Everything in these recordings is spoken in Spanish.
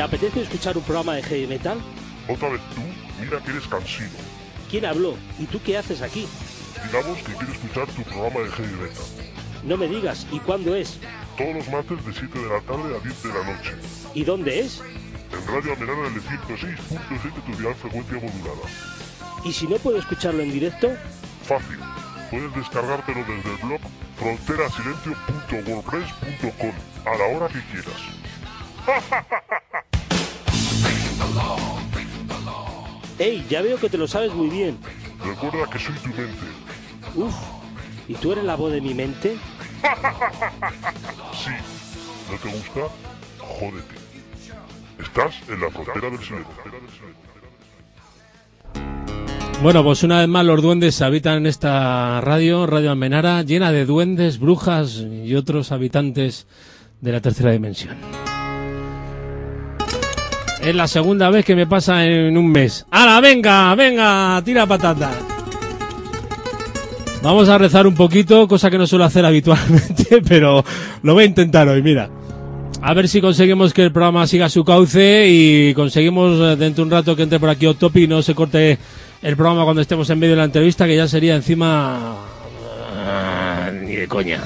¿Te apetece escuchar un programa de heavy metal? ¿Otra vez tú? Mira que eres cansino. ¿Quién habló? ¿Y tú qué haces aquí? Digamos que quiero escuchar tu programa de heavy metal. No me digas, ¿y cuándo es? Todos los martes de 7 de la tarde a 10 de la noche. ¿Y dónde es? En Radio Almenara del 106.7 de tu dial frecuencia modulada. ¿Y si no puedo escucharlo en directo? Fácil. Puedes descargártelo desde el blog fronterasilencio.wordpress.com a la hora que quieras. ¡Ey! Ya veo que te lo sabes muy bien. Recuerda que soy tu mente. Uf, ¿y tú eres la voz de mi mente? Sí. ¿No te gusta? Jódete. Estás en la frontera del silencio. Bueno, pues una vez más los duendes habitan en esta Radio Almenara, llena de duendes, brujas y otros habitantes de la tercera dimensión. Es la segunda vez que me pasa en un mes. ¡Hala, venga, tira patata! Vamos a rezar un poquito, cosa que no suelo hacer habitualmente, pero lo voy a intentar hoy, mira. A ver si conseguimos que el programa siga su cauce y conseguimos dentro de un rato que entre por aquí Octopi y no se corte el programa cuando estemos en medio de la entrevista, que ya sería encima... ni de coña.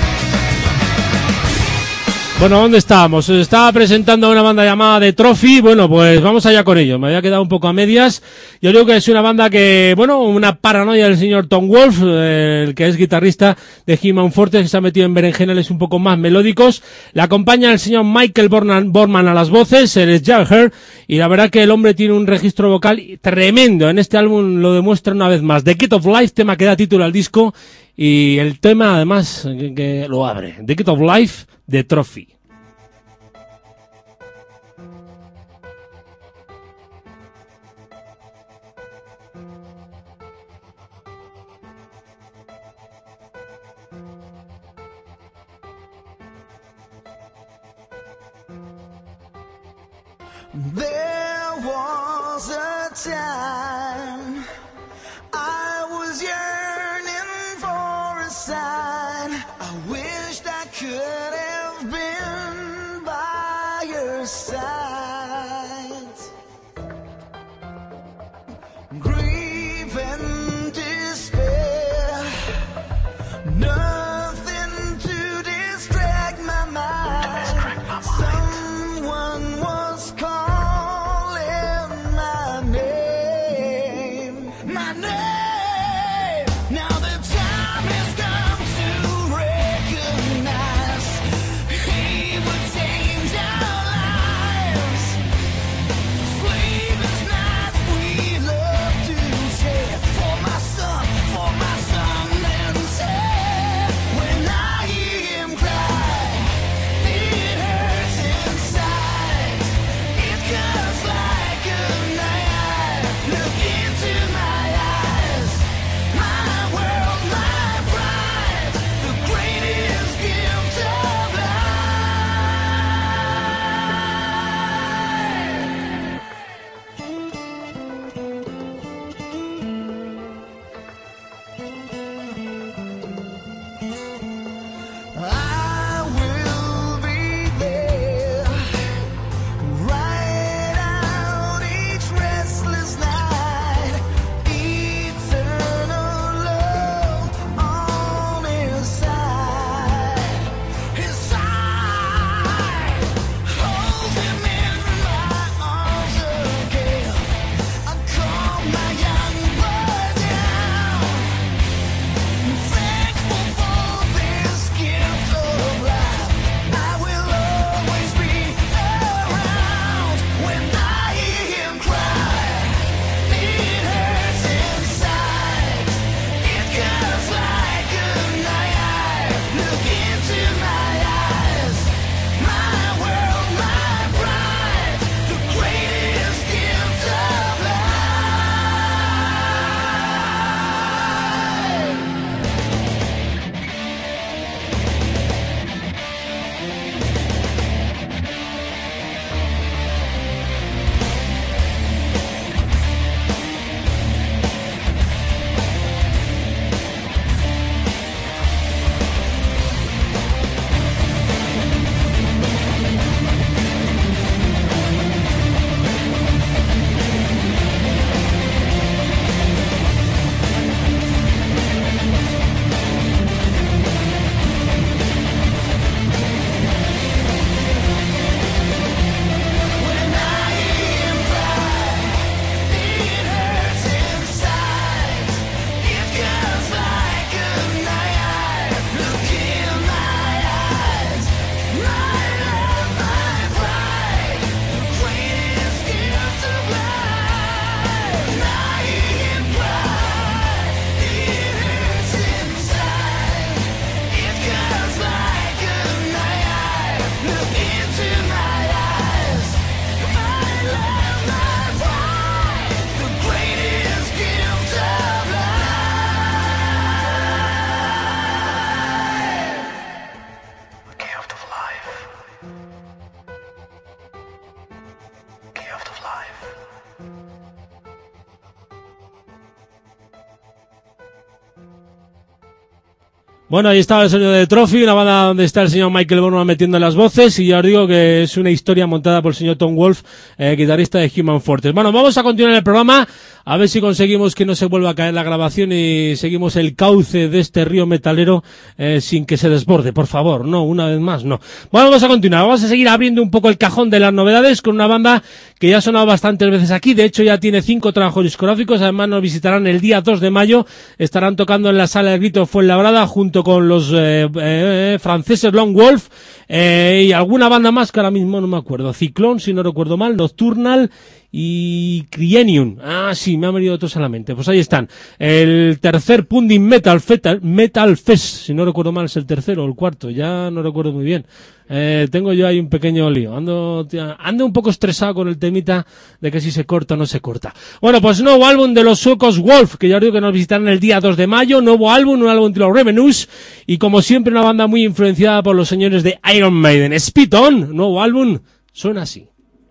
Bueno, ¿dónde estábamos? Os estaba presentando a una banda llamada The Trophy. Bueno, pues vamos allá con ello. Me había quedado un poco a medias. Yo creo que es una banda que, bueno, una paranoia del señor Tom Wolf, el que es guitarrista de He-Man Fortress, que se ha metido en berenjenales un poco más melódicos. Le acompaña el señor Michael Borman a las voces, él es Jagger, y la verdad que el hombre tiene un registro vocal tremendo. En este álbum lo demuestra una vez más. The Kid of Life, tema que da título al disco, y el tema además que lo abre. The Kid of Life, The Trophy. There was a time I was yearning for a sign. I wished I could have been by your side. Grief and despair, nothing to distract my mind. Someone was calling my name. My name. Now the time has come to recognize Bueno, ahí estaba el sonido de Trophy, una banda donde está el señor Michael Burnham metiendo las voces, y ya os digo que es una historia montada por el señor Tom Wolfe, guitarrista de Human Fortress. Bueno, vamos a continuar el programa, a ver si conseguimos que no se vuelva a caer la grabación y seguimos el cauce de este río metalero sin que se desborde, por favor, no, una vez más, no. Bueno, vamos a continuar, vamos a seguir abriendo un poco el cajón de las novedades con una banda que ya ha sonado bastantes veces aquí, de hecho ya tiene 5 trabajos discográficos, además nos visitarán el día 2 de mayo, estarán tocando en la Sala del Grito Fuenlabrada junto con los franceses Lone Wolf y alguna banda más que ahora mismo no me acuerdo, Ciclón si no recuerdo mal, Nocturnal y Crienium. Ah, sí, me han venido otros a la mente. Pues ahí están. El tercer Pundin Metal Fest, si no recuerdo mal, es el tercero o el cuarto, ya no recuerdo muy bien. Tengo yo ahí un pequeño lío. Ando un poco estresado con el temita de que si se corta o no se corta. Bueno, pues nuevo álbum de los suecos Wolf, que ya os digo que nos visitarán el día 2 de mayo. Nuevo álbum, un álbum de los Revenues. Y como siempre, una banda muy influenciada por los señores de Iron Maiden. Spit On, nuevo álbum, suena así.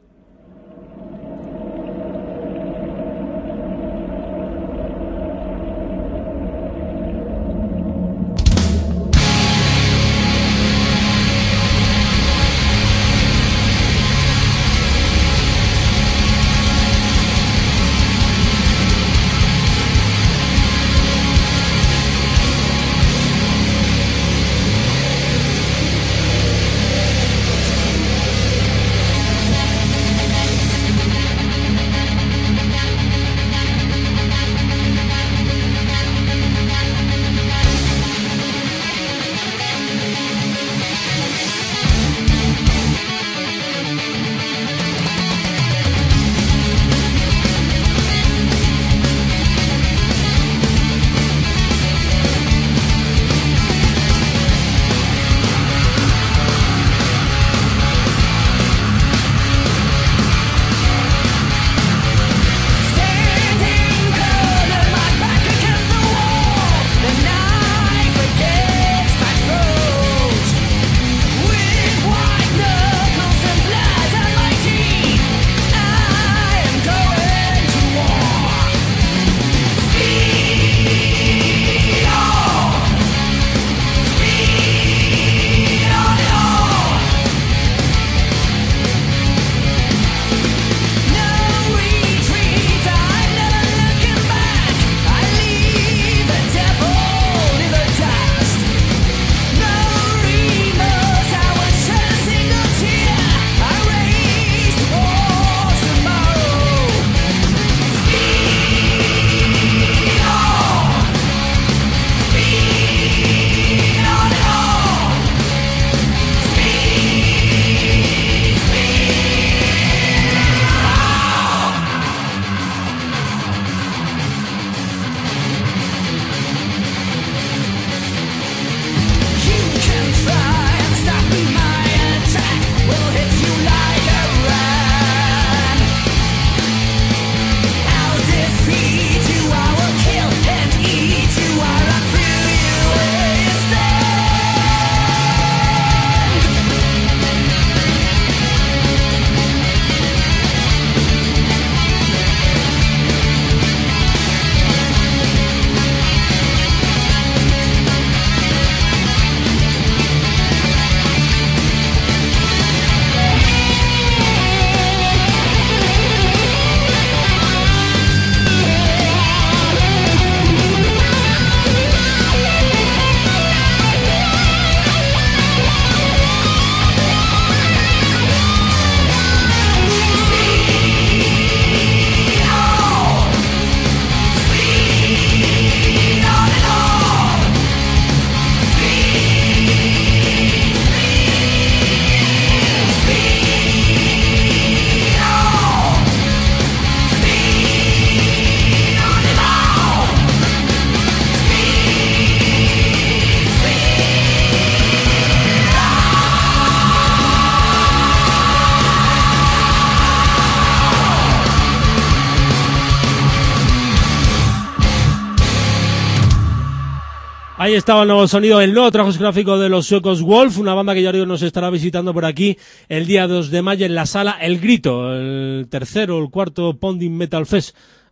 Ahí estaba el nuevo sonido, el nuevo trabajo discográfico de los suecos Wolf, una banda que ya digo nos estará visitando por aquí el día 2 de mayo en la Sala El Grito, el tercero o el cuarto Ponding Metal Fest.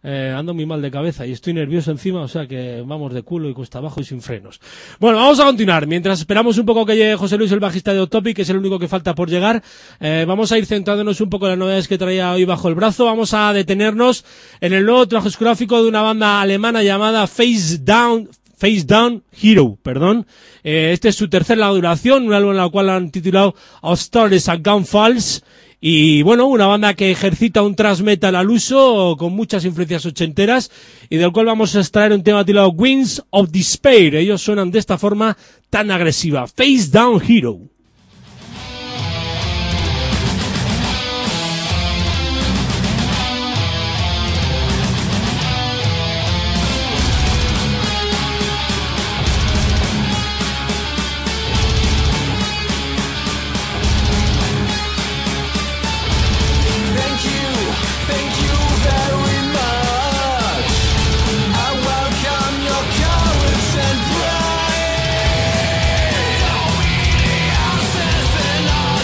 ando muy mal de cabeza y estoy nervioso encima, o sea que vamos de culo y cuesta abajo y sin frenos. Bueno, vamos a continuar. Mientras esperamos un poco que llegue José Luis, el bajista de Otopic, que es el único que falta por llegar, vamos a ir centrándonos un poco en las novedades que traía hoy bajo el brazo. Vamos a detenernos en el nuevo trabajo discográfico de una banda alemana llamada Face Down Hero, perdón. Este es su tercer larga duración, un álbum en el cual han titulado Our Stories and Gunfalls. Y bueno, una banda que ejercita un thrash metal al uso, con muchas influencias ochenteras, y del cual vamos a extraer un tema titulado Winds of Despair. Ellos suenan de esta forma tan agresiva. Face Down Hero. Thank you very much. I welcome your courage and pride. So many answers in our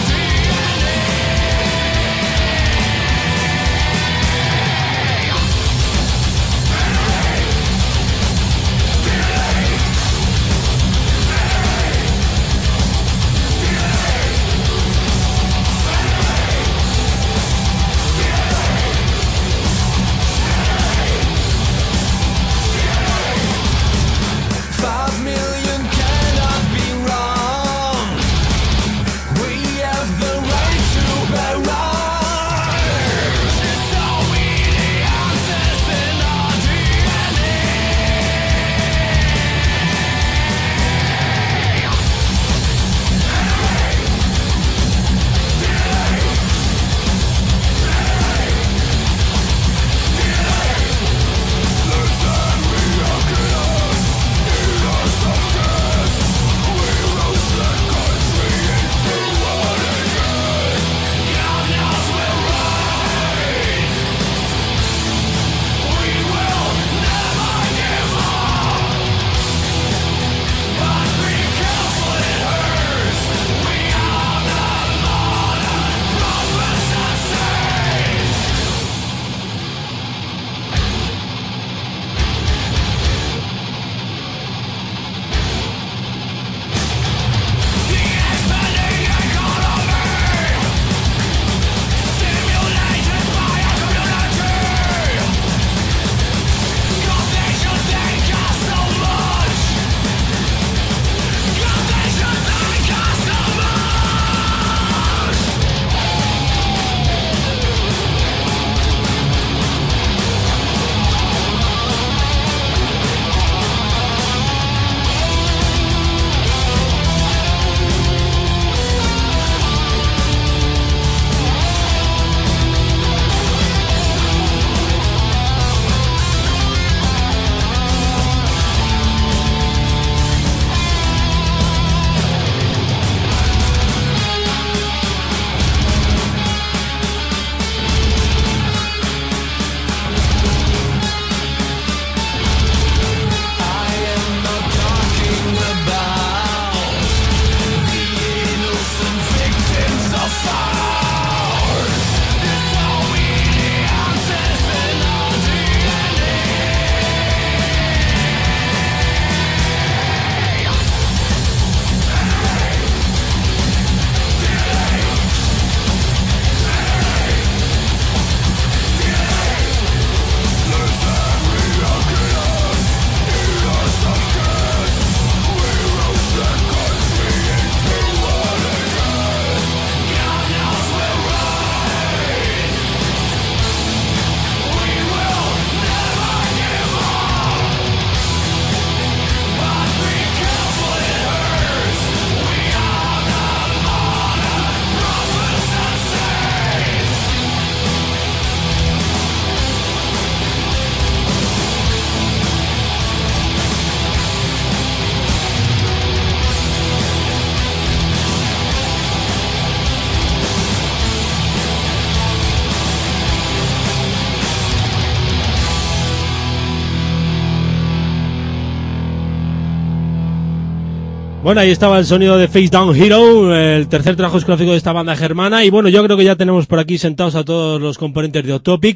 Bueno, ahí estaba el sonido de Face Down Hero, el tercer trabajo discográfico de esta banda germana. Y bueno, yo creo que ya tenemos por aquí sentados a todos los componentes de Otopic.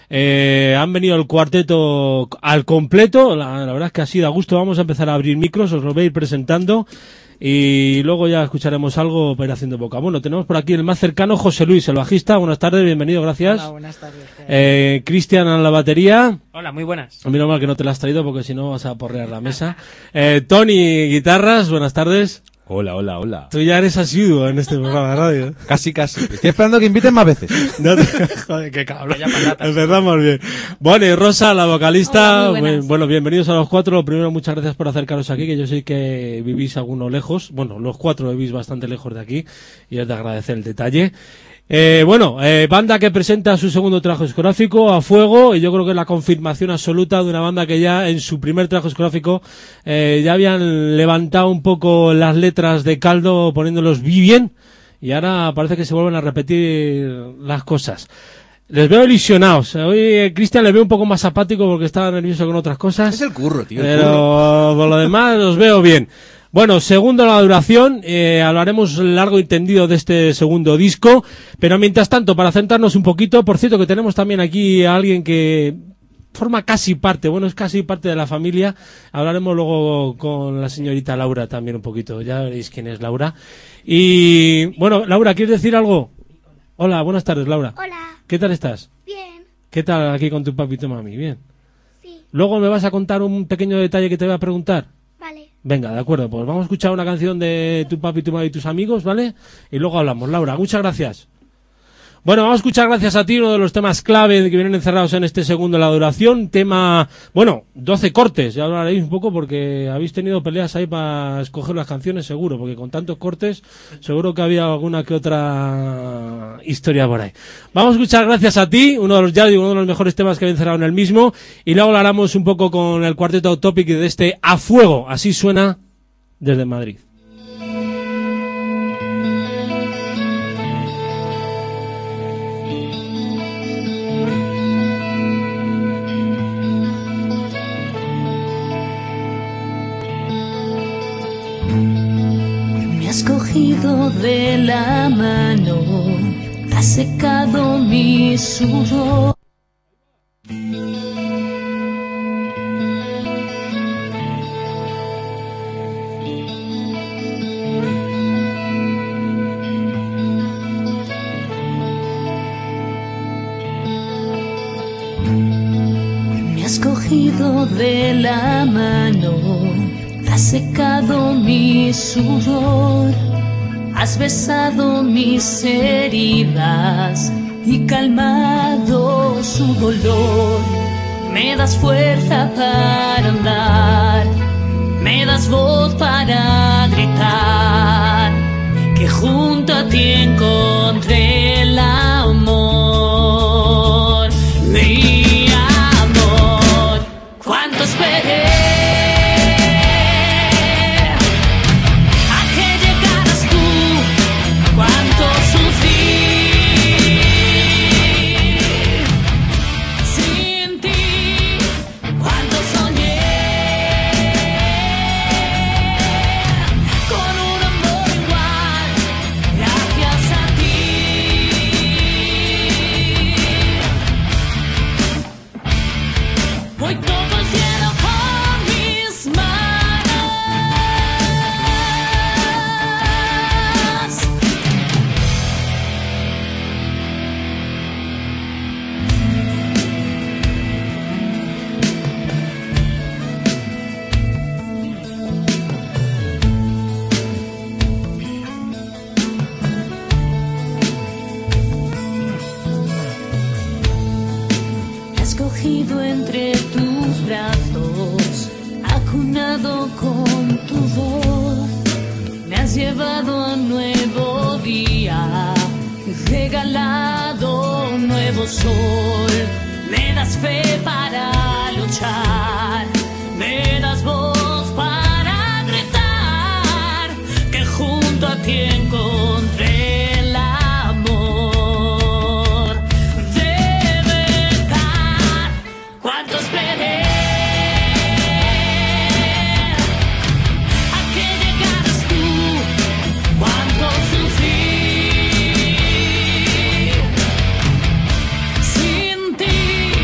Han venido el cuarteto al completo, la verdad es que ha sido a gusto. Vamos a empezar a abrir micros, os lo voy a ir presentando y luego ya escucharemos algo para ir haciendo boca. Bueno, tenemos por aquí el más cercano, José Luis, el bajista. Buenas tardes, bienvenido, gracias. Hola, buenas tardes. Cristian en la batería. Hola, muy buenas. Menos mal que no te la has traído porque si no vas a porrear la mesa. Tony, guitarras, buenas tardes. Hola, hola, hola. Tú ya eres asiduo en este programa de radio. Casi. Estoy esperando que inviten más veces. No te... Joder, qué cabrón. Vaya patatas. Empezamos bien. Bueno, y Rosa, la vocalista. Hola, muy buenas. Bueno, bienvenidos a los cuatro. Lo primero, muchas gracias por acercaros aquí, que yo sé que vivís algunos lejos. Bueno, los cuatro vivís bastante lejos de aquí y es de agradecer el detalle. Banda que presenta su segundo trabajo discográfico, A Fuego, y yo creo que es la confirmación absoluta de una banda que ya en su primer trabajo discográfico ya habían levantado un poco las letras de caldo poniéndolos bien, y ahora parece que se vuelven a repetir las cosas. Les veo ilusionados. Hoy Cristian le veo un poco más apático porque estaba nervioso con otras cosas. Es el curro, tío. Pero por lo demás los veo bien. Bueno, segundo la duración, hablaremos largo y tendido de este segundo disco, pero mientras tanto, para centrarnos un poquito, por cierto que tenemos también aquí a alguien que forma casi parte, bueno, es casi parte de la familia, hablaremos luego con la señorita Laura también un poquito, ya veréis quién es Laura. Y bueno, Laura, ¿quieres decir algo? Hola, buenas tardes, Laura. Hola, ¿Qué tal estás? bien, ¿Qué tal aquí con tu papi y tu mami? Bien. sí, Luego me vas a contar un pequeño detalle que te voy a preguntar. vale. Venga, de acuerdo, pues vamos a escuchar una canción de tu papi, tu madre y tus amigos, ¿vale? Y luego hablamos. Laura, muchas gracias. Bueno, vamos a escuchar gracias a ti uno de los temas clave que vienen encerrados en este segundo de la duración. Tema, 12 cortes, ya hablaréis un poco porque habéis tenido peleas ahí para escoger las canciones seguro, porque con tantos cortes seguro que había alguna que otra historia por ahí. Vamos a escuchar gracias a ti, uno de los mejores temas que habéis encerrado en el mismo, y luego hablaremos un poco con el cuarteto Autopic de este A Fuego, así suena desde Madrid. Me has cogido de la mano, has secado mi sudor. Me has cogido de la mano, has secado mi sudor, has besado mis heridas y calmado su dolor. Me das fuerza para andar, me das voz para gritar, que junto a ti encontré el amor. Mi amor, cuánto esperé entre tus brazos, acunado con tu voz, me has llevado a un nuevo día, regalado un nuevo sol, me das fe para luchar, me das voz para gritar, que junto a ti encontré el amor. De verdad, cuánto esperé a que llegaras tú, cuánto sufrí sin ti,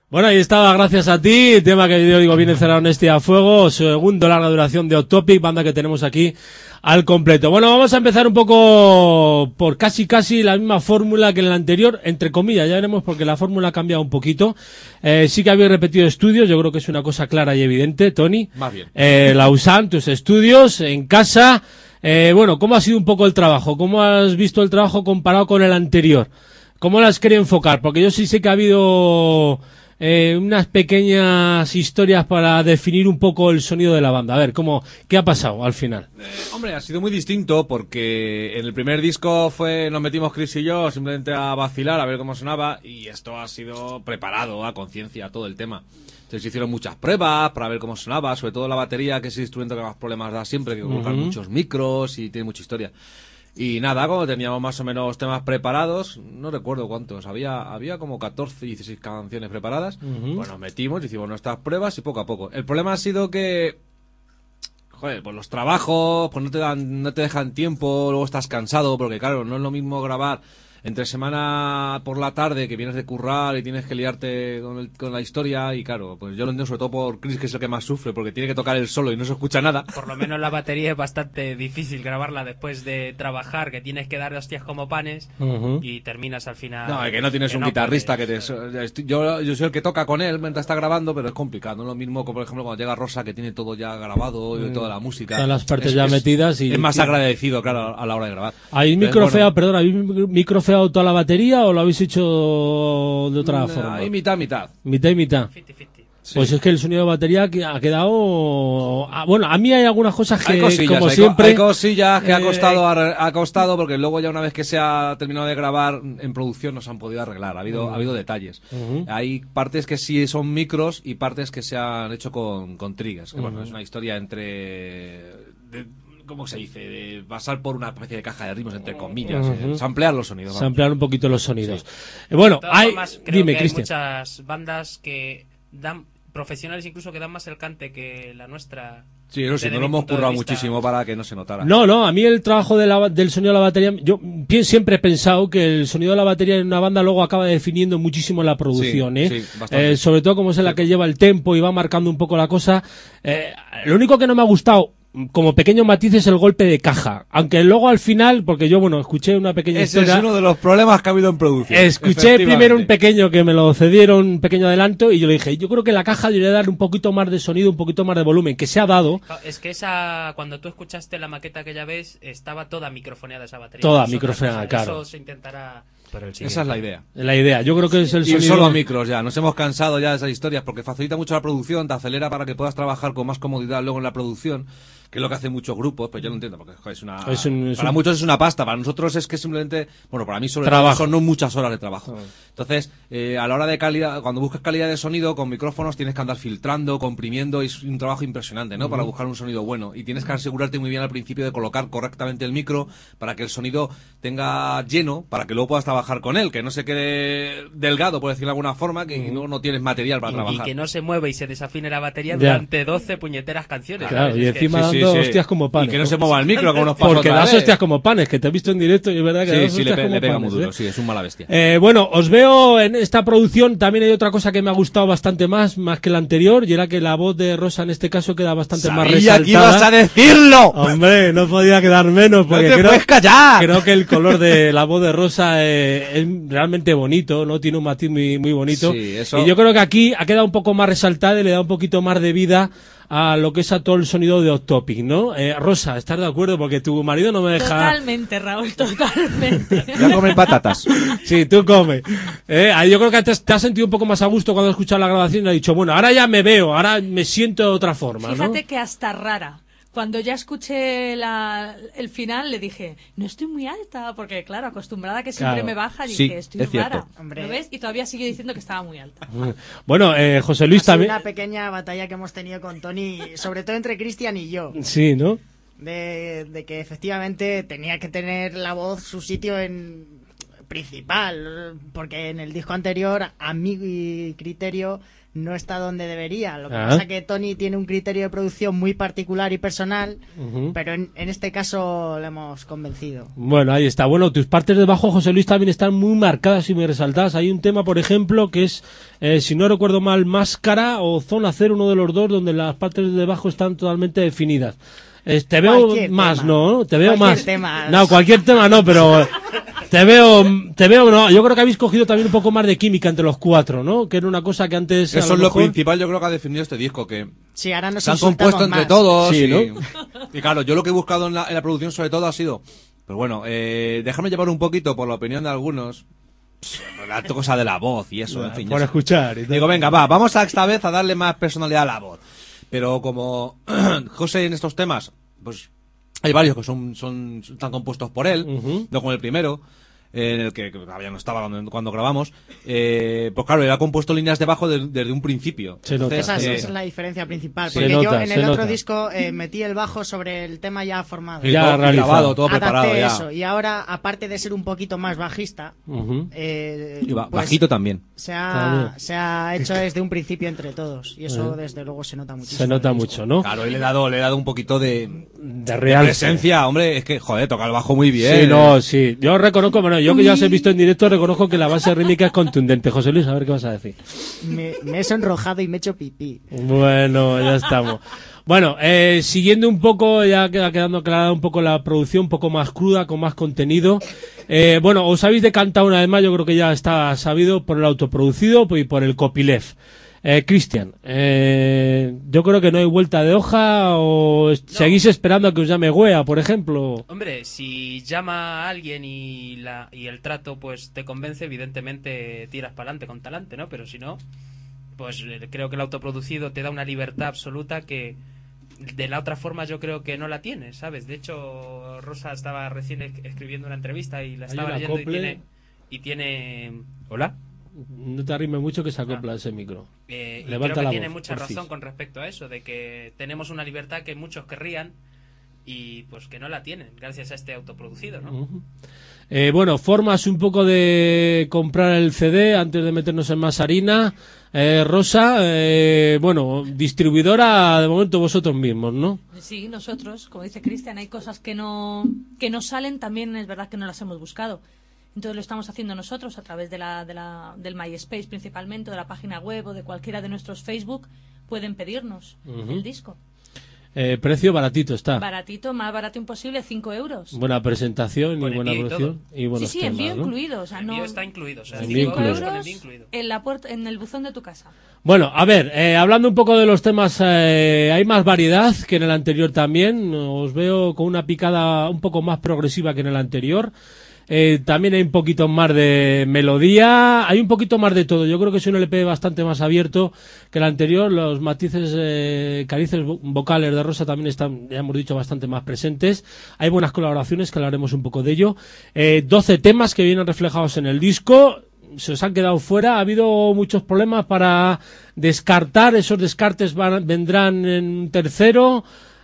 Bueno, ahí estaba, gracias a ti, el tema que yo digo viene cerrado en este a fuego, segundo larga duración de Hot Topic, banda que tenemos aquí al completo. Bueno, vamos a empezar un poco por casi la misma fórmula que en la anterior, entre comillas, ya veremos porque la fórmula ha cambiado un poquito. Sí que habéis repetido estudios, yo creo que es una cosa clara y evidente, Tony. Más bien. Lausanne, tus estudios, en casa. Bueno, ¿cómo ha sido un poco el trabajo? ¿Cómo has visto el trabajo comparado con el anterior? ¿Cómo las quería enfocar? Porque yo sí sé que ha habido unas pequeñas historias para definir un poco el sonido de la banda. A ver, ¿qué ha pasado al final? Hombre, ha sido muy distinto porque en el primer disco nos metimos Chris y yo simplemente a vacilar, a ver cómo sonaba, y esto ha sido preparado a conciencia, todo el tema. Entonces se hicieron muchas pruebas para ver cómo sonaba, sobre todo la batería, que es el instrumento que más problemas da siempre, que colocar muchos micros y tiene mucha historia. Y nada, cuando teníamos más o menos temas preparados, no recuerdo cuántos, había como 14, 16 canciones preparadas, pues nos metimos, hicimos nuestras pruebas y poco a poco. El problema ha sido que, joder, pues los trabajos, pues no te dejan tiempo, luego estás cansado, porque claro, no es lo mismo grabar entre semana por la tarde que vienes de currar y tienes que liarte con la historia, y claro, pues yo lo entiendo sobre todo por Chris, que es el que más sufre porque tiene que tocar él solo y no se escucha nada. Por lo menos la batería es bastante difícil grabarla después de trabajar, que tienes que dar hostias como panes y terminas al final. No, es que no tienes un guitarrista que te... Yo soy el que toca con él mientras está grabando, pero es complicado. No es lo mismo que, por ejemplo, cuando llega Rosa, que tiene todo ya grabado y toda la música. Todas las partes ya metidas. Y es más agradecido, claro, a la hora de grabar. ¿Habéis microfeado toda la batería o lo habéis hecho de otra forma? Hay mitad. Mitad y mitad. 50-50. Sí. Pues es que el sonido de batería ha quedado... Bueno, a mí hay algunas cosas que, como siempre... Hay cosillas que ha costado porque luego ya una vez que se ha terminado de grabar en producción nos han podido arreglar. Ha habido detalles. Hay partes que sí son micros y partes que se han hecho con triggers. Que bueno, es una historia entre... ¿Cómo se dice? De pasar por una especie de caja de ritmos, entre comillas. Samplear los sonidos. Samplear un poquito los sonidos. Sí. Bueno, dime, que hay muchas bandas que dan... profesionales incluso que dan más el cante que la nuestra. Sí, eso sí, no lo hemos currado muchísimo para que no se notara. No, a mí el trabajo del sonido de la batería, yo siempre he pensado que el sonido de la batería en una banda luego acaba definiendo muchísimo la producción, sobre todo como es en la que lleva el tempo y va marcando un poco la cosa. Lo único que no me ha gustado, como pequeño matiz, es el golpe de caja, aunque luego al final, porque yo escuché una pequeña ese historia, es uno de los problemas que ha habido en producción. Escuché primero un pequeño que me lo cedieron, un pequeño adelanto, y yo le dije, yo creo que la caja debería dar un poquito más de sonido, un poquito más de volumen, que se ha dado. Es que cuando tú escuchaste la maqueta que ya ves, estaba toda microfoneada esa batería. Toda microfoneada, claro. Eso se intentará... Esa es la idea. La idea, yo creo que es el sonido. Y solo a micros ya, nos hemos cansado ya de esas historias porque facilita mucho la producción, te acelera para que puedas trabajar con más comodidad luego en la producción, que es lo que hacen muchos grupos, pero yo no entiendo porque joder, para muchos es una pasta, para nosotros es que simplemente, bueno, para mí sobre todo son muchas horas de trabajo. Entonces, a la hora de calidad, cuando buscas calidad de sonido con micrófonos tienes que andar filtrando, comprimiendo, y es un trabajo impresionante, ¿no? Para buscar un sonido bueno, y tienes que asegurarte muy bien al principio de colocar correctamente el micro para que el sonido tenga lleno, para que luego puedas trabajar con él, que no se quede delgado, por decirlo de alguna forma, que no tienes material para trabajar. Y que no se mueva y se desafine la batería durante 12 puñeteras canciones. Claro, y encima dando hostias como panes. Y que no se mueva el micro, como nos pasa porque otra das vez. hostias como panes, que te he visto en directo y es verdad que das hostias como le pega panes, muy duro, sí, es un mala bestia. Bueno, os veo en esta producción, también hay otra cosa que me ha gustado bastante más que la anterior, y era que la voz de Rosa en este caso queda bastante más resaltada. ¡Sabía que ibas a decirlo! Hombre, no podía quedar menos, porque ¡No te puedes callar! Creo que el color de la voz de Rosa es realmente bonito, ¿no? Tiene un matiz muy, muy bonito. Sí, eso... Y yo creo que aquí ha quedado un poco más resaltada y le da un poquito más de vida a lo que es a todo el sonido de Hot Topic, ¿no? Rosa, ¿estás de acuerdo? Porque tu marido no me deja... Totalmente, Raúl, totalmente. Ya comen patatas. Sí, tú comes. Yo creo que te has sentido un poco más a gusto cuando has escuchado la grabación y has dicho, bueno, ahora ya me veo, ahora me siento de otra forma, ¿no? Fíjate que hasta rara. Cuando ya escuché el final le dije, no estoy muy alta, porque claro, acostumbrada a que siempre me baja, dije, estoy rara. ¿Lo ves? Y todavía sigue diciendo que estaba muy alta. Bueno, José Luis también... una pequeña batalla que hemos tenido con Tony, sobre todo entre Cristian y yo. Sí, ¿no? De que efectivamente tenía que tener la voz su sitio principal, porque en el disco anterior, a mi criterio, no está donde debería. Lo que pasa es que Tony tiene un criterio de producción muy particular y personal, pero en este caso le hemos convencido. Bueno, ahí está. Bueno, tus partes de bajo, José Luis, también están muy marcadas y muy resaltadas. Hay un tema, por ejemplo, que es, si no recuerdo mal, Máscara o Zona Cero, uno de los dos, donde las partes de bajo están totalmente definidas. Te veo más, tema. ¿No? Te veo cualquier más. Tema. No, cualquier tema no, pero te veo, no. Yo creo que habéis cogido también un poco más de química entre los cuatro, ¿no? Que era una cosa que antes. Eso es lo principal, yo creo que ha definido este disco, que sí, ahora nos se han compuesto entre más. todos. Sí, ¿no? Y claro, yo lo que he buscado en la producción sobre todo ha sido, pues bueno, déjame llevar un poquito por la opinión de algunos. La cosa de la voz y eso, en fin. Por escuchar. Y digo, venga, vamos a esta vez a darle más personalidad a la voz. Pero como José en estos temas, pues hay varios que están compuestos por él, no como el primero, en el que todavía no estaba cuando grabamos, pues claro, él ha compuesto líneas de bajo desde un principio. Esa es la diferencia principal, porque yo en el otro disco metí el bajo sobre el tema ya formado. Ya grabado, todo preparado ya. Eso, y ahora, aparte de ser un poquito más bajista, y bajito también. Se ha hecho desde un principio entre todos, y eso desde luego se nota muchísimo. Se nota mucho, ¿no? Claro, le he dado un poquito de real presencia, hombre, es que, joder, toca el bajo muy bien. Sí, no, sí. Yo reconozco, bueno, yo que ya os he visto en directo, reconozco que la base rítmica es contundente. José Luis, a ver qué vas a decir. Me he sonrojado y me he hecho pipí. Bueno, ya estamos. Bueno, siguiendo un poco, ya quedando clara un poco la producción, un poco más cruda, con más contenido. Bueno, os habéis decantado una vez más, yo creo que ya está sabido, por el autoproducido y por el copyleft. Cristian, yo creo que no hay vuelta de hoja, o seguís esperando a que os llame Wea, por ejemplo. Hombre, si llama a alguien y el trato pues te convence, evidentemente tiras para adelante con talante, ¿no? Pero si no, pues creo que el autoproducido te da una libertad absoluta que de la otra forma yo creo que no la tienes, ¿sabes? De hecho, Rosa estaba recién escribiendo una entrevista y la estaba leyendo y tiene... ¿Hola? No te arrimes mucho, que se acopla ese micro. Y creo que tiene mucha razón con respecto a eso, de que tenemos una libertad que muchos querrían y pues que no la tienen gracias a este autoproducido, ¿no? Bueno, formas un poco de comprar el CD antes de meternos en más harina. Rosa, bueno, distribuidora de momento vosotros mismos, ¿no? Sí, nosotros, como dice Cristian, hay cosas que no salen, también es verdad que no las hemos buscado. Entonces lo estamos haciendo nosotros a través del MySpace principalmente, de la página web o de cualquiera de nuestros Facebook. Pueden pedirnos el disco. Precio baratito está. Baratito, más barato imposible, 5 euros. Buena presentación y buena producción. Y buenos sí, temas, envío ¿no? incluido. O sea, envío está incluido. O sea, 5 euros en la puerta, en el buzón de tu casa. Bueno, a ver, hablando un poco de los temas, hay más variedad que en el anterior también. Os veo con una picada un poco más progresiva que en el anterior. También hay un poquito más de melodía, hay un poquito más de todo. Yo creo que es un LP bastante más abierto que el anterior. Los matices, carices vocales de Rosa también están, ya hemos dicho, bastante más presentes. Hay buenas colaboraciones, que hablaremos un poco de ello. 12 temas que vienen reflejados en el disco. Se os han quedado fuera. Ha habido muchos problemas para descartar. Esos descartes vendrán en tercero.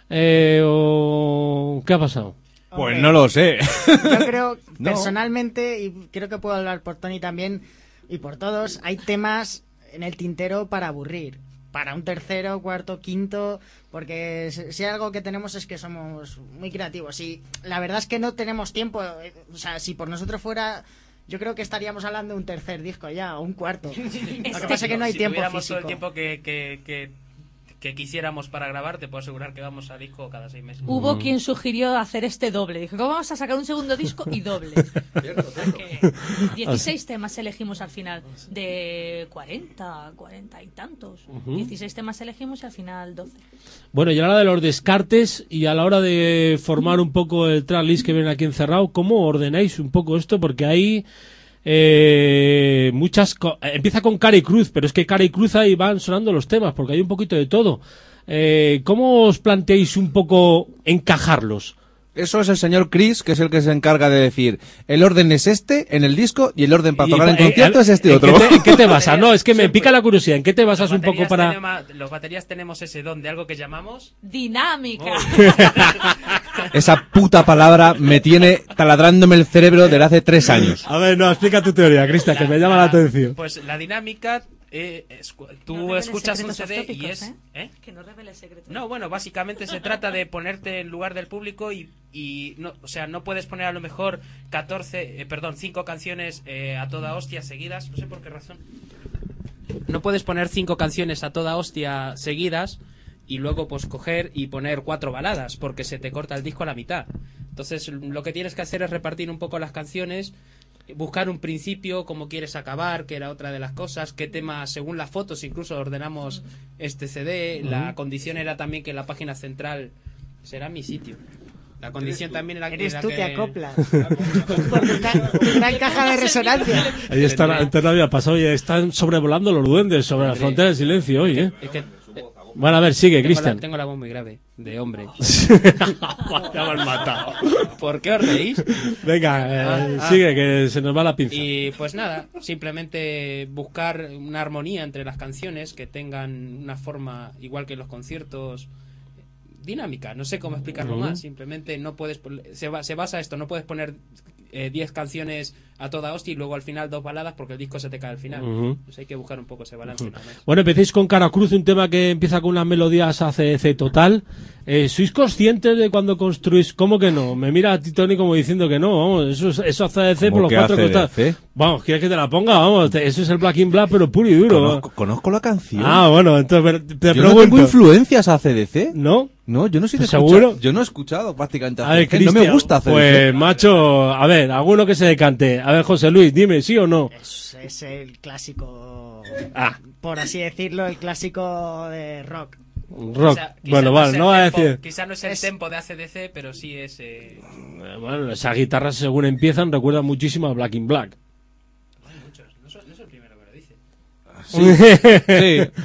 ¿O qué ha pasado? Pues no lo sé. Yo creo, personalmente, y creo que puedo hablar por Tony también y por todos, hay temas en el tintero para aburrir. Para un tercero, cuarto, quinto, porque si hay algo que tenemos es que somos muy creativos. Y la verdad es que no tenemos tiempo. O sea, si por nosotros fuera, yo creo que estaríamos hablando de un tercer disco ya, o un cuarto. Lo que pasa es que no hay tiempo físico. Si tuviéramos todo el tiempo que quisiéramos para grabar, te puedo asegurar que vamos a disco cada 6 meses. Hubo quien sugirió hacer este doble. Dijo, ¿cómo vamos a sacar un segundo disco y doble? Cierto. 16 temas elegimos al final, de 40 y tantos. 16 temas elegimos y al final 12. Bueno, y a la hora de los descartes y a la hora de formar un poco el tracklist que viene aquí encerrado, ¿cómo ordenáis un poco esto? Porque hay... empieza con Cara y Cruz, pero es que Cara y Cruz ahí van sonando los temas, porque hay un poquito de todo. ¿Cómo os planteáis un poco encajarlos? Eso es el señor Chris, que es el que se encarga de decir el orden es este en el disco y el orden para tocar en concierto es este otro. ¿En qué te basas? No, es que me pica la curiosidad. ¿En qué te basas un poco para...? Los baterías tenemos ese don de algo que llamamos... dinámica. Esa puta palabra me tiene taladrándome el cerebro desde hace 3 años. A ver, no, explica tu teoría, Cristian, que me llama la atención. Pues la dinámica... tú escuchas un CD y es... Que no reveles secretos. No, bueno, básicamente se trata de ponerte en lugar del público y no, o sea, no puedes poner a lo mejor 5 canciones a toda hostia seguidas, no sé por qué razón. No puedes poner 5 canciones a toda hostia seguidas y luego pues coger y poner 4 baladas porque se te corta el disco a la mitad. Entonces lo que tienes que hacer es repartir un poco las canciones, buscar un principio, cómo quieres acabar, que era otra de las cosas, qué tema, según las fotos incluso ordenamos este CD. La condición era también que la página central será mi sitio. La condición también era Eres era tú, que... te acoplas. Por tu gran caja de resonancia. Ahí están, antes no había pasado, ya están sobrevolando los duendes sobre la frontera del silencio hoy, ¿eh? Es que Bueno, a ver, sigue, Cristian. Tengo la voz muy grave, de hombre. Ya me has matado. ¿Por qué os reís? Venga, sigue, que se nos va la pinza. Y pues nada, simplemente buscar una armonía entre las canciones que tengan una forma, igual que en los conciertos, dinámica. No sé cómo explicarlo más. Simplemente no puedes... Se basa esto, no puedes poner 10 canciones a toda hostia y luego al final 2 baladas porque el disco se te cae al final. Pues hay que buscar un poco ese balance. Bueno, empecéis con Cara Cruz, un tema que empieza con unas melodías ACDC total. ¿Sois conscientes de cuando construís? ¿Cómo que no? Me mira a ti, Tony, como diciendo que no. Vamos, eso ACDC por los 4 costados. Vamos, ¿quieres que te la ponga? Vamos, eso es el Black in Black, pero puro y duro. Conozco la canción. Ah, bueno, entonces te yo pregunto. ¿No tengo influencias ACDC? ¿No? No, yo no soy de ¿Seguro? escuchar. Yo no he escuchado prácticamente A ver, ACDC. No me gusta ACDC. Pues, macho, a ver, alguno que se decante. A ver, José Luis, dime, ¿sí o no? Es el clásico, por así decirlo, el clásico de rock. Rock. O sea, bueno, vale, no va a decir. Quizá no es el tempo de ACDC, pero sí es. Bueno, esas guitarras, según empiezan, recuerdan muchísimo a Black in Black. Hay muchos, no es el primero que lo dice. Sí.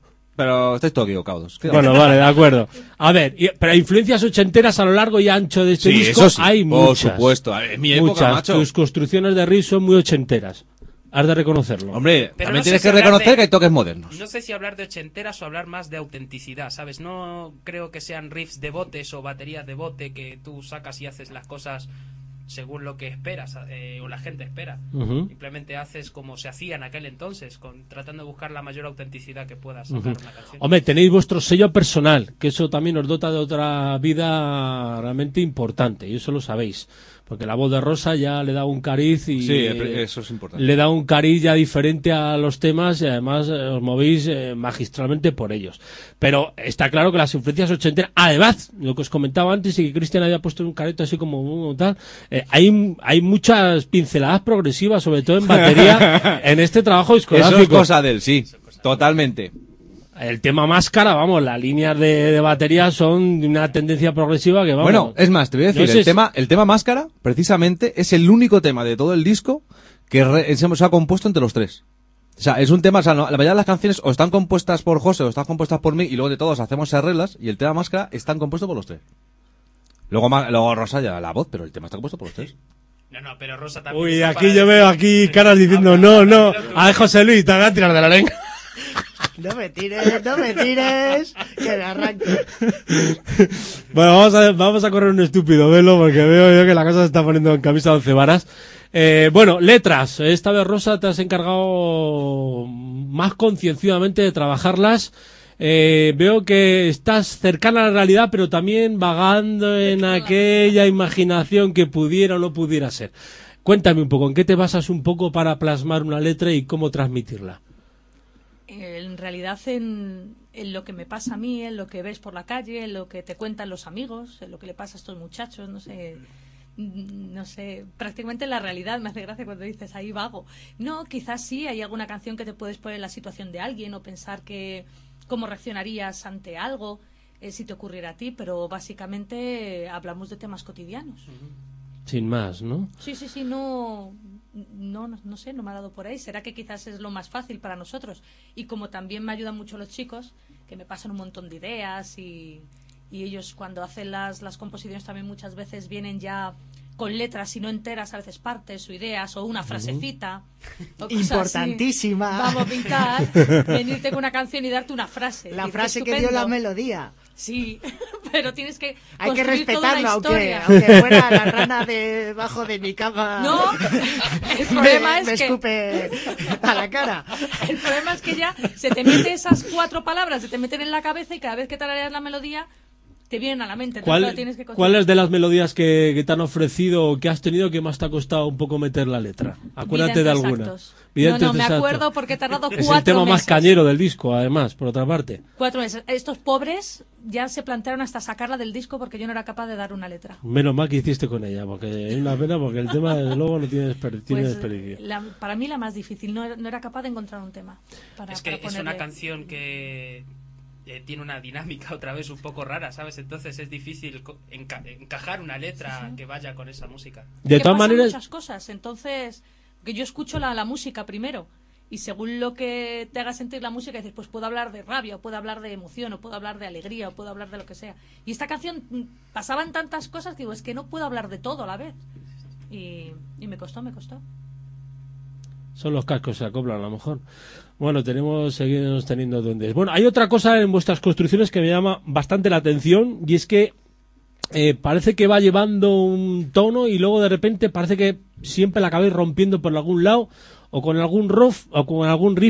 Pero estáis todos equivocados. Bueno, vale, de acuerdo. A ver, pero influencias ochenteras a lo largo y ancho de este disco eso sí, hay muchas. Por supuesto, en mi época, muchas. Macho. Tus construcciones de riff son muy ochenteras. Has de reconocerlo. Hombre, pero también no tienes que reconocer que hay toques modernos. No sé si hablar de ochenteras o hablar más de autenticidad, ¿sabes? No creo que sean riffs de botes o baterías de bote que tú sacas y haces las cosas según lo que esperas o la gente espera. Simplemente haces como se hacía en aquel entonces, tratando de buscar la mayor autenticidad que puedas sacar una canción. Hombre, tenéis vuestro sello personal, que eso también os dota de otra vida realmente importante, y eso lo sabéis. Porque la voz de Rosa ya le da un cariz y sí, eso es importante. Le da un cariz ya diferente a los temas y además os movéis magistralmente por ellos. Pero está claro que las influencias ochenteras, además, lo que os comentaba antes y que Cristian había puesto un careto así como tal, hay muchas pinceladas progresivas, sobre todo en batería, en este trabajo discográfico. Eso es cosa de él, sí, totalmente. El tema Máscara, vamos, las líneas de batería son de una tendencia progresiva que vamos. Bueno, es más, te voy a decir, no sé el tema Máscara, precisamente, es el único tema de todo el disco que se ha compuesto entre los 3. O sea, es un tema, o sea, la mayoría de las canciones o están compuestas por José o están compuestas por mí y luego de todos hacemos arreglas y el tema Máscara están compuestos por los 3. Luego Rosa ya la voz, pero el tema está compuesto por los 3. No, pero Rosa también. Uy, aquí yo veo aquí caras diciendo no. A ver, José Luis, te voy a tirar de la lengua. No me tires, que me arranco. Bueno, vamos a correr un estúpido velo porque veo yo que la cosa se está poniendo en camisa de 11 varas. Bueno, letras. Esta vez, Rosa, te has encargado más concienciadamente de trabajarlas. Veo que estás cercana a la realidad, pero también vagando en aquella imaginación que pudiera o no pudiera ser. Cuéntame un poco, ¿en qué te basas un poco para plasmar una letra y cómo transmitirla? En realidad en lo que me pasa a mí, en lo que ves por la calle, en lo que te cuentan los amigos, en lo que le pasa a estos muchachos, no sé, prácticamente en la realidad. Me hace gracia cuando dices ahí vago. No, quizás sí, hay alguna canción que te puedes poner en la situación de alguien o pensar que cómo reaccionarías ante algo si te ocurriera a ti, pero básicamente hablamos de temas cotidianos. Sin más, ¿no? Sí, no sé, no me ha dado por ahí. Será que quizás es lo más fácil para nosotros. Y como también me ayudan mucho los chicos, que me pasan un montón de ideas y ellos cuando hacen las composiciones también muchas veces vienen ya con letras y no enteras, a veces partes o ideas o una frasecita. O importantísima. Así. Vamos a pintar, venirte con una canción y darte una frase. La frase que dio la melodía. Sí, pero tienes que hay que construir toda respetarlo, una historia. aunque fuera la rana debajo de mi cama. No, el problema es me que escupe a la cara. El problema es que ya se te mete esas 4 palabras, se te meten en la cabeza y cada vez que tarareas la melodía te vienen a la mente. ¿Cuáles de las melodías que te han ofrecido o que has tenido que más te ha costado un poco meter la letra? Acuérdate de alguna. No, me acuerdo porque he tardado 4 meses. Es el tema más cañero del disco, además, por otra parte. 4 meses. Estos pobres ya se plantearon hasta sacarla del disco porque yo no era capaz de dar una letra. Menos mal que hiciste con ella, porque es una pena porque el tema, desde luego, no tiene desperdicio. Para mí la más difícil, no era capaz de encontrar un tema. Es una canción que tiene una dinámica otra vez un poco rara, ¿sabes? Entonces es difícil encajar una letra que vaya con esa música. De todas maneras, muchas cosas, entonces que yo escucho la música primero y según lo que te haga sentir la música dices, pues puedo hablar de rabia, o puedo hablar de emoción, o puedo hablar de alegría, o puedo hablar de lo que sea. Y esta canción pasaban tantas cosas, digo, es que no puedo hablar de todo a la vez. Y me costó. Son los cascos, se acoplan a lo mejor. Bueno, seguimos teniendo duendes. Bueno, hay otra cosa en vuestras construcciones que me llama bastante la atención, y es que parece que va llevando un tono y luego de repente parece que siempre la acabáis rompiendo por algún lado, o con algún riff, o con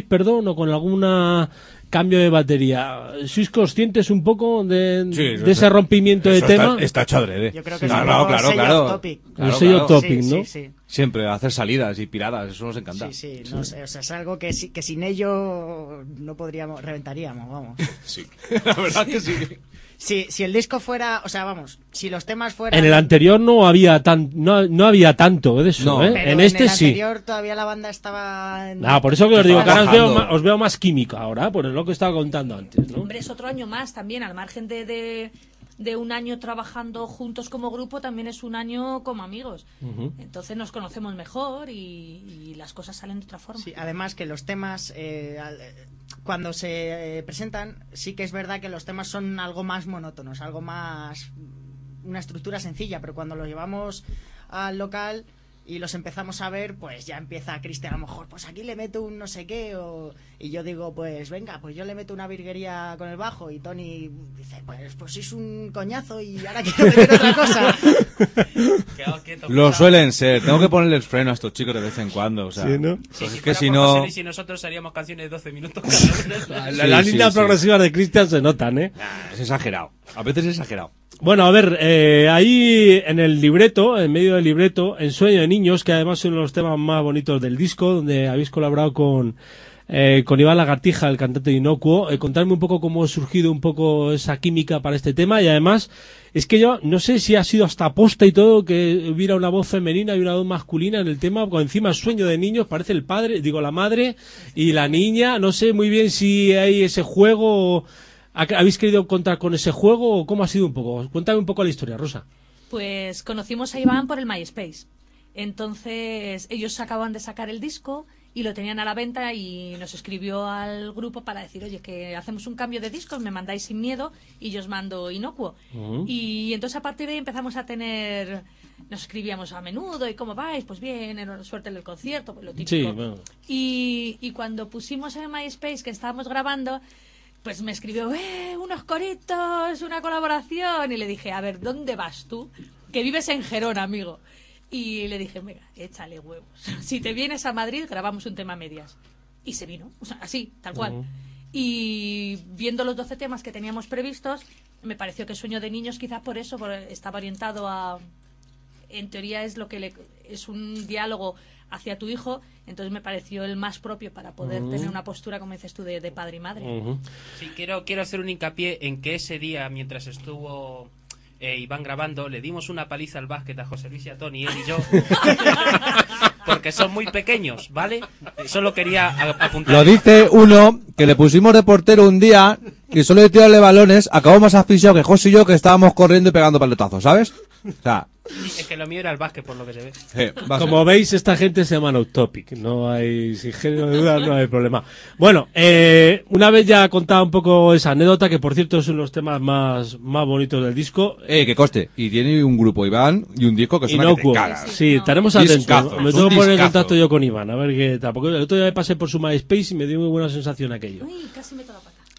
algún cambio de batería. ¿Sois conscientes un poco de ese rompimiento de tema? Está hecho adrede. Yo creo que claro. El sello topic, ¿no? Sí. Siempre hacer salidas y piradas, eso nos encanta. Sí, no sé, o sea, es algo que sin ello no reventaríamos, vamos. Sí, la verdad que sí. Si el disco fuera, o sea, vamos, si los temas fueran... En el anterior no había tanto de eso, no, ¿eh? Pero en este sí. En el anterior todavía la banda estaba... Por eso que os digo que ahora os veo más química ahora, por lo que estaba contando antes, ¿no? Hombre, es otro año más también, al margen de un año trabajando juntos como grupo, también es un año como amigos. Entonces nos conocemos mejor y las cosas salen de otra forma. Sí, además que los temas... cuando se presentan, sí que es verdad que los temas son algo más monótonos, algo más... una estructura sencilla, pero cuando los llevamos al local y los empezamos a ver, pues ya empieza Cristian a lo mejor, pues aquí le meto un no sé qué, y yo digo, pues venga, pues yo le meto una virguería con el bajo, y Tony dice, pues es un coñazo y ahora quiero meter otra cosa. Lo suelen ser, tengo que ponerles freno a estos chicos de vez en cuando, o sea, sí, ¿no? Pues es que si no... Si nosotros haríamos canciones de 12 minutos cada una. La línea progresiva de Cristian se notan, ¿eh? Es exagerado, a veces es exagerado. Bueno, a ver, ahí en el libreto, en medio del libreto, En sueño de niños, que además es uno de los temas más bonitos del disco, donde habéis colaborado con Iván Lagartija, el cantante de Inocuo. Contadme un poco cómo ha surgido un poco esa química para este tema, y además es que yo no sé si ha sido hasta aposta y todo que hubiera una voz femenina y una voz masculina en el tema, porque encima El sueño de niños parece el padre, la madre y la niña. No sé muy bien si hay ese juego. ¿Habéis querido contar con ese juego o cómo ha sido un poco? Cuéntame un poco la historia, Rosa. Pues conocimos a Iván por el MySpace. Entonces ellos acaban de sacar el disco y lo tenían a la venta, y nos escribió al grupo para decir, oye, que hacemos un cambio de discos, me mandáis Sin miedo y yo os mando Inocuo. Y entonces a partir de ahí empezamos a tener... Nos escribíamos a menudo, ¿y cómo vais? Pues bien, suerte en el concierto, pues lo típico. Sí, bueno. Y cuando pusimos en MySpace que estábamos grabando, pues me escribió, unos coritos, una colaboración, y le dije, a ver, ¿dónde vas tú? Que vives en Gerona, amigo. Y le dije, venga, échale huevos. Si te vienes a Madrid, grabamos un tema a medias. Y se vino, o sea, así, tal cual. Y viendo los 12 temas que teníamos previstos, me pareció que Sueño de niños, quizás por eso, estaba orientado a... En teoría es es un diálogo hacia tu hijo, entonces me pareció el más propio para poder tener una postura, como dices tú, de padre y madre. Sí, quiero hacer un hincapié en que ese día, mientras estuvo Iván grabando, le dimos una paliza al básquet a José Luis y a Tony, él y yo, porque son muy pequeños, ¿vale? Solo quería apuntar. Lo dice uno que le pusimos de portero un día y solo de tirarle balones acabó más asfixiado que José y yo, que estábamos corriendo y pegando paletazos, ¿sabes? O sea... Es que lo mío era el básquet, por lo que se ve. Como veis, esta gente se llama No Topic. No hay, sin género de duda, no hay problema. Bueno, una vez ya contado un poco esa anécdota, que por cierto es uno de los temas más bonitos del disco. Que coste. Y tiene un grupo Iván y un disco que suena que te cagas. Sí, estaremos atentos. Me tengo que poner en contacto yo con Iván, a ver que tampoco. El otro día me pasé por su MySpace y me dio muy buena sensación aquello. Uy, casi meto la pata.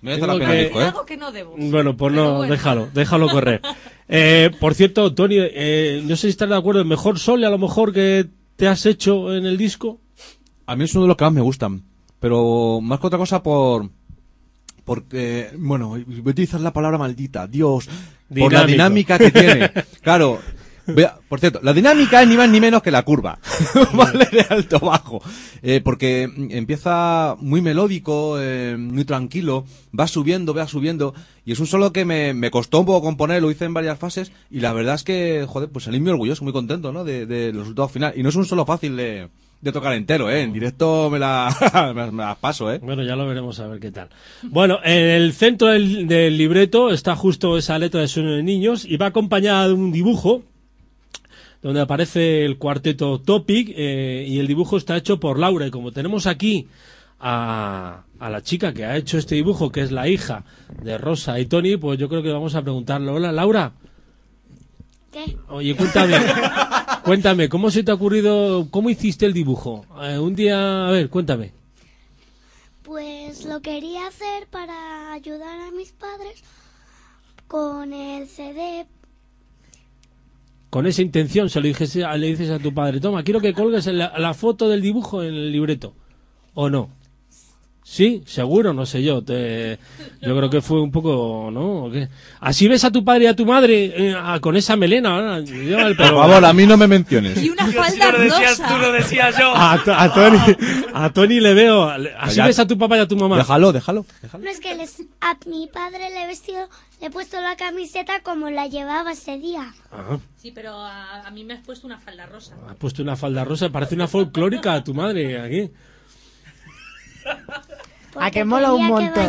merece la pena el disco, ¿eh? Algo que no debo. Bueno, pues no, bueno. déjalo correr. Por cierto, Tony, no sé si estás de acuerdo, el mejor solo a lo mejor que te has hecho en el disco. A mí es uno de los que más me gustan, pero más que otra cosa porque, bueno, voy a utilizar la palabra maldita, Dios, por la dinámica que tiene. Claro, por cierto, la dinámica es ni más ni menos que la curva, ¿vale? De alto bajo, porque empieza muy melódico, muy tranquilo, va subiendo, y es un solo que me costó un poco componer, lo hice en varias fases, y la verdad es que, joder, pues salí muy orgulloso, muy contento, ¿no? De los resultados finales, y no es un solo fácil de tocar entero, en directo me la paso, Bueno, ya lo veremos a ver qué tal. Bueno, en el centro del libreto está justo esa letra de Sueño de Niños y va acompañada de un dibujo donde aparece el cuarteto Topic y el dibujo está hecho por Laura, y como tenemos aquí a la chica que ha hecho este dibujo, que es la hija de Rosa y Tony, pues yo creo que vamos a preguntarle. Hola, Laura. ¿Qué? Oye, cuéntame, ¿cómo se te ha ocurrido, cómo hiciste el dibujo? Un día, a ver, cuéntame. Pues lo quería hacer para ayudar a mis padres con el CD. Con esa intención le dices a tu padre, toma, quiero que colgues la foto del dibujo en el libreto, ¿o no? Sí, seguro, no sé yo. Yo creo que fue un poco, ¿no? ¿O qué? Así ves a tu padre y a tu madre con esa melena. Por favor, a mí no me menciones. Y una falda rosa. Tú lo decías yo. A Tony le veo. Así ves a tu papá y a tu mamá. Déjalo. No, es que a mi padre le he puesto la camiseta como la llevaba ese día. Ajá. Sí, pero a mí me has puesto una falda rosa. Has puesto una falda rosa, parece una folclórica a tu madre aquí. A que mola un montón.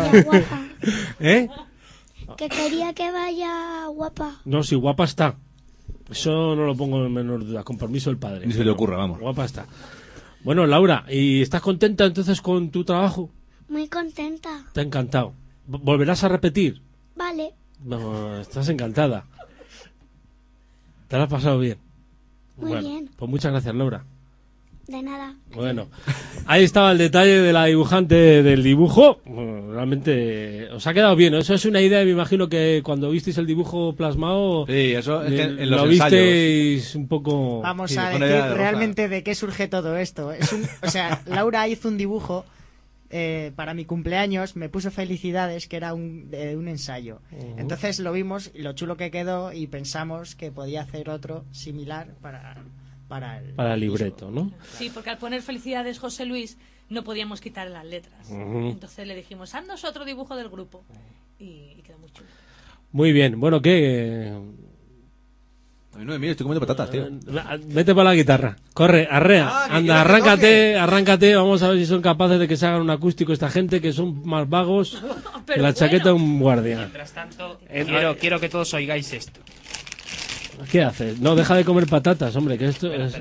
Que quería que vaya guapa. No, si guapa está. Eso no lo pongo en menor duda, con permiso del padre. Ni se le ocurra, vamos. Guapa está. Bueno, Laura, ¿y estás contenta entonces con tu trabajo? Muy contenta. Te ha encantado. ¿Volverás a repetir? Vale. No, estás encantada. ¿Te lo has pasado bien? Muy bien. Pues muchas gracias, Laura. De nada. Bueno, ahí estaba el detalle de la dibujante del dibujo. Bueno, realmente os ha quedado bien, ¿no? Eso es una idea, me imagino que cuando visteis el dibujo plasmado, sí, eso es que en los lo visteis un poco. Vamos a decir realmente de qué surge todo esto. Laura hizo un dibujo para mi cumpleaños, me puso felicidades, que era un ensayo. Entonces lo vimos y lo chulo que quedó, y pensamos que podía hacer otro similar para el libreto, ¿no? Sí, porque al poner felicidades José Luis no podíamos quitar las letras. Entonces le dijimos, haznos otro dibujo del grupo. Y quedó muy chulo. Muy bien. Bueno, ¿qué? A mí no me mires, estoy comiendo patatas, tío. Vete para la guitarra. Corre, arrea. Anda, arráncate. Vamos a ver si son capaces de que se hagan un acústico esta gente, que son más vagos que la chaqueta de un guardia. Mientras tanto, quiero que todos oigáis esto. ¿Qué haces? No, deja de comer patatas, hombre, que esto es...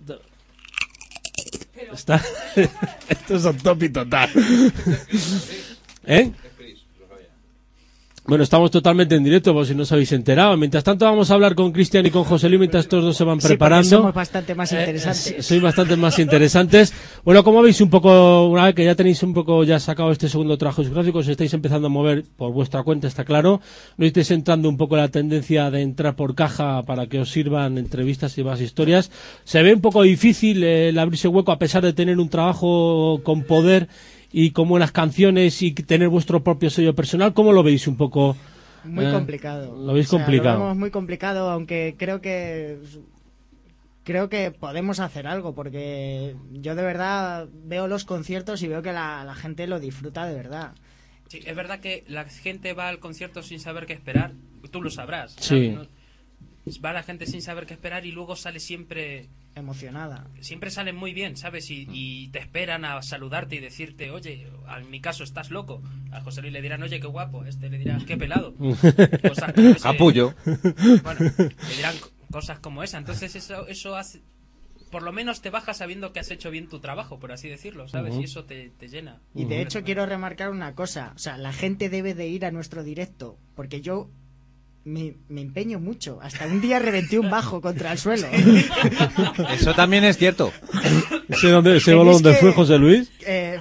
Esto es un topi total. ¿Eh? Bueno, estamos totalmente en directo, por si no os habéis enterado. Mientras tanto vamos a hablar con Cristian y con José Luis, mientras estos dos se van preparando. Sí, somos bastante más interesantes. Sois bastante más interesantes. Bueno, como veis un poco, una vez que ya tenéis un poco ya sacado este segundo trabajo discográfico, os estáis empezando a mover por vuestra cuenta, está claro. No estáis entrando un poco en la tendencia de entrar por caja para que os sirvan entrevistas y más historias. Se ve un poco difícil el abrirse hueco a pesar de tener un trabajo con poder y con buenas canciones y tener vuestro propio sello personal. ¿Cómo lo veis un poco? Muy complicado. Lo veis complicado. Lo vemos muy complicado, aunque creo que podemos hacer algo, porque yo de verdad veo los conciertos y veo que la gente lo disfruta de verdad. Sí, es verdad que la gente va al concierto sin saber qué esperar. Tú lo sabrás. Sí. Va la gente sin saber qué esperar y luego sale siempre emocionada. Siempre salen muy bien, ¿sabes? Y te esperan a saludarte y decirte, oye, en mi caso estás loco. A José Luis le dirán, oye, qué guapo. A este le dirán, qué pelado. Cosas como ese. Capullo. Bueno, le dirán cosas como esa. Entonces eso hace... Por lo menos te bajas sabiendo que has hecho bien tu trabajo, por así decirlo, ¿sabes? Y eso te llena. Y de hecho quiero remarcar una cosa. O sea, la gente debe de ir a nuestro directo, porque yo me empeño mucho. Hasta un día reventé un bajo contra el suelo. Eso también es cierto. ¿Sé dónde fue José Luis?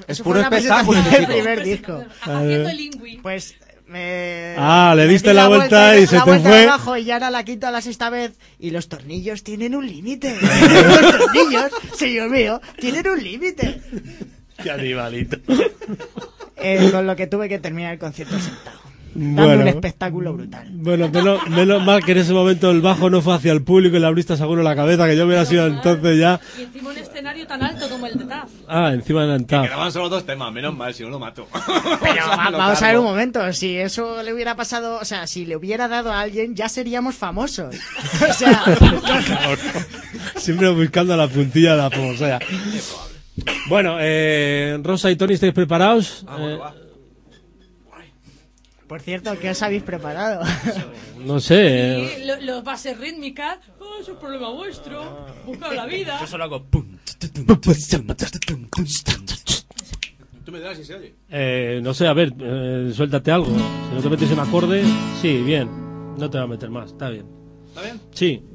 eso puro fue la espectáculo, presentación del chico. primer disco. Haciendo el lingüi. Pues le diste di la vuelta y se la te vuelta fue. de abajo y ya era la quinta o la sexta vez y los tornillos tienen un límite. Los tornillos, señor mío, tienen un límite. Qué animalito. Con lo que tuve que terminar el concierto sentado. Dando un espectáculo brutal. Bueno, menos mal que en ese momento el bajo no fue hacia el público y le abriste seguro la cabeza, que yo hubiera sido entonces ya. Y encima un escenario tan alto como el de Taf. Encima de la Quedaban solo 2 temas, menos mal, si no lo mato. Pero vamos a ver un momento, si eso le hubiera pasado, o sea, si le hubiera dado a alguien, ya seríamos famosos. O sea, siempre buscando la puntilla de la famosea. Bueno, Rosa y Tony, ¿estáis preparados? por cierto, ¿qué os habéis preparado? No sé. Y los bases rítmicas, es un problema vuestro. Buscad la vida. Yo solo hago Tú me das y se oye. No sé, a ver, suéltate algo. Si no te metes en acorde, sí, bien. No te va a meter más, está bien. ¿Está bien? Sí.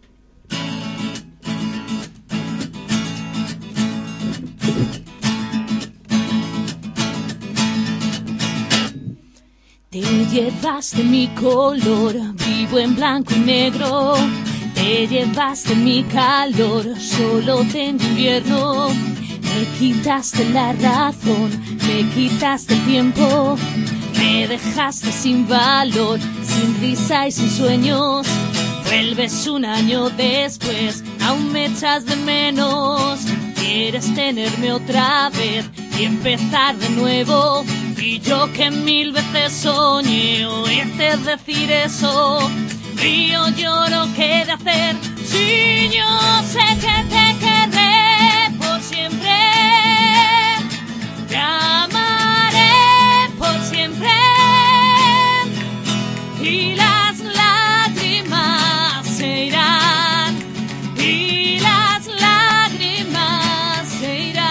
Te llevaste mi color, vivo en blanco y negro. Te llevaste mi calor, solo tengo invierno. Me quitaste la razón, me quitaste el tiempo. Me dejaste sin valor, sin risa y sin sueños. Vuelves un año después, aún me echas de menos. Quieres tenerme otra vez y empezar de nuevo. Y yo que 1000 veces soñé oírte decir eso. Río, lloro, ¿qué de hacer? Si yo sé que te querré por siempre. Te amaré por siempre. Y las lágrimas se irán. Y las lágrimas se irán.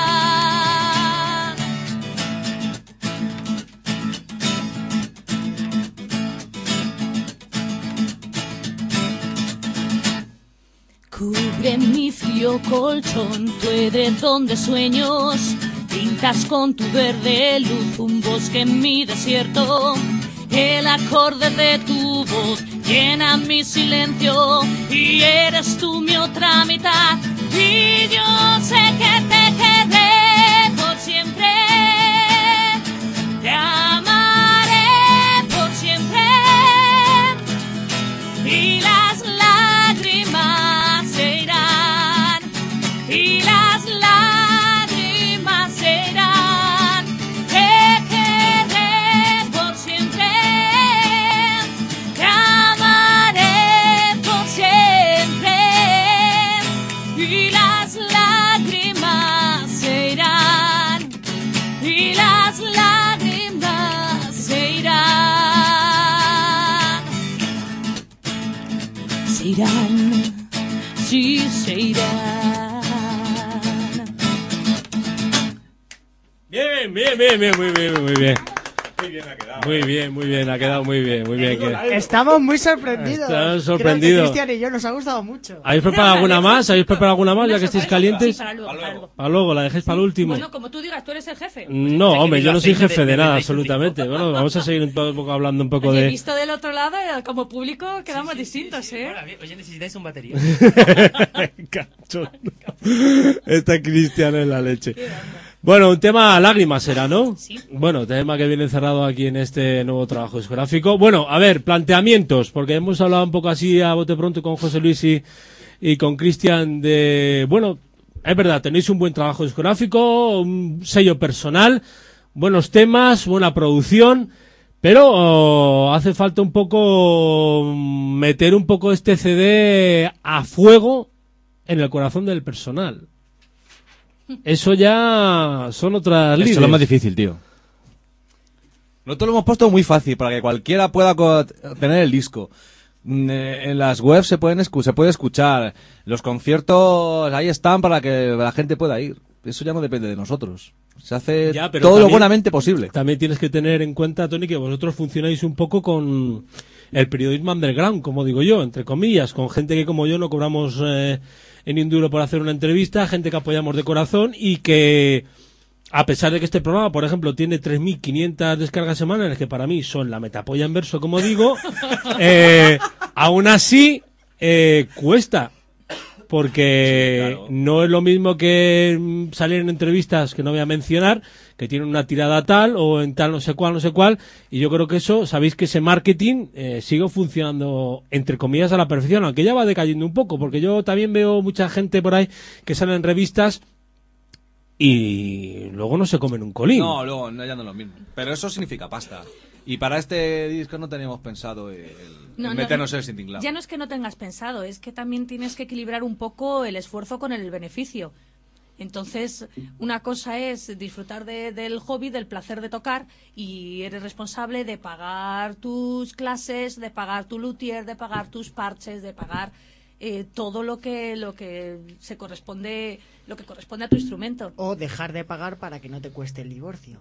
Cubre mi frío colchón, tu edredón de sueños. Pintas con tu verde luz un bosque en mi desierto. El acorde de tu voz llena mi silencio. Y eres tú mi otra mitad. Y yo sé que te quedé por siempre. Te amaré por siempre. Y las lágrimas se irán. Y las lágrimas se irán. Te quedé por siempre. Te amaré por siempre. Y las lágrimas se irán. Y las lágrimas se irán. Se irán. Sí, se irán. Bien, bien, bien, bien, muy bien, muy bien. Muy bien, muy bien, ha quedado muy bien, muy bien. Estamos muy sorprendidos. Estamos sorprendidos. Creo que Cristian y yo nos ha gustado mucho. ¿Habéis preparado alguna más? ¿Habéis preparado alguna más ya que estéis calientes? Sí, para luego. Para luego, la dejéis para el último. Bueno, como tú digas, tú eres el jefe. No, hombre, yo no soy jefe de nada, absolutamente. Bueno, vamos a seguir un poco hablando un poco Oye, de... visto del otro lado, como público quedamos distintos, ¿eh? Hola, oye, necesitáis un batería. Cachondo. Está Cristiano en la leche. Bueno, un tema lágrimas será, ¿no? Sí. Bueno, tema que viene encerrado aquí en este nuevo trabajo discográfico. Bueno, a ver, planteamientos, porque hemos hablado un poco así a bote pronto con José Luis y con Cristian de... Bueno, es verdad, tenéis un buen trabajo discográfico, un sello personal, buenos temas, buena producción, pero hace falta un poco meter un poco este CD a fuego en el corazón del personal. Eso ya son otras Eso lides. es lo más difícil, tío. Nosotros lo hemos puesto muy fácil para que cualquiera pueda tener el disco. En las webs se puede escuchar. Los conciertos ahí están para que la gente pueda ir. Eso ya no depende de nosotros. Se hace Ya, pero todo lo también- buenamente posible. También tienes que tener en cuenta, Tony, que vosotros funcionáis un poco con el periodismo underground, como digo yo, entre comillas, con gente que como yo no cobramos ni un duro por hacer una entrevista, gente que apoyamos de corazón y que a pesar de que este programa, por ejemplo, tiene 3.500 descargas semanales, que para mí son la metapolla en verso, como digo, aún así cuesta. Porque sí, claro, no es lo mismo que salir en entrevistas que no voy a mencionar, que tienen una tirada tal o en tal no sé cuál, y yo creo que eso, sabéis que ese marketing sigue funcionando entre comillas a la perfección, aunque ya va decayendo un poco, porque yo también veo mucha gente por ahí que sale en revistas y luego no se comen un colín. No, luego ya no es lo mismo. Pero eso significa pasta. Y para este disco no teníamos pensado meternos en el Sinting Club. Ya no es que no tengas pensado, es que también tienes que equilibrar un poco el esfuerzo con el beneficio. Entonces, una cosa es disfrutar del hobby, del placer de tocar, y eres responsable de pagar tus clases, de pagar tu luthier, de pagar tus parches, de pagar todo lo que se corresponde, lo que corresponde a tu instrumento. O dejar de pagar para que no te cueste el divorcio.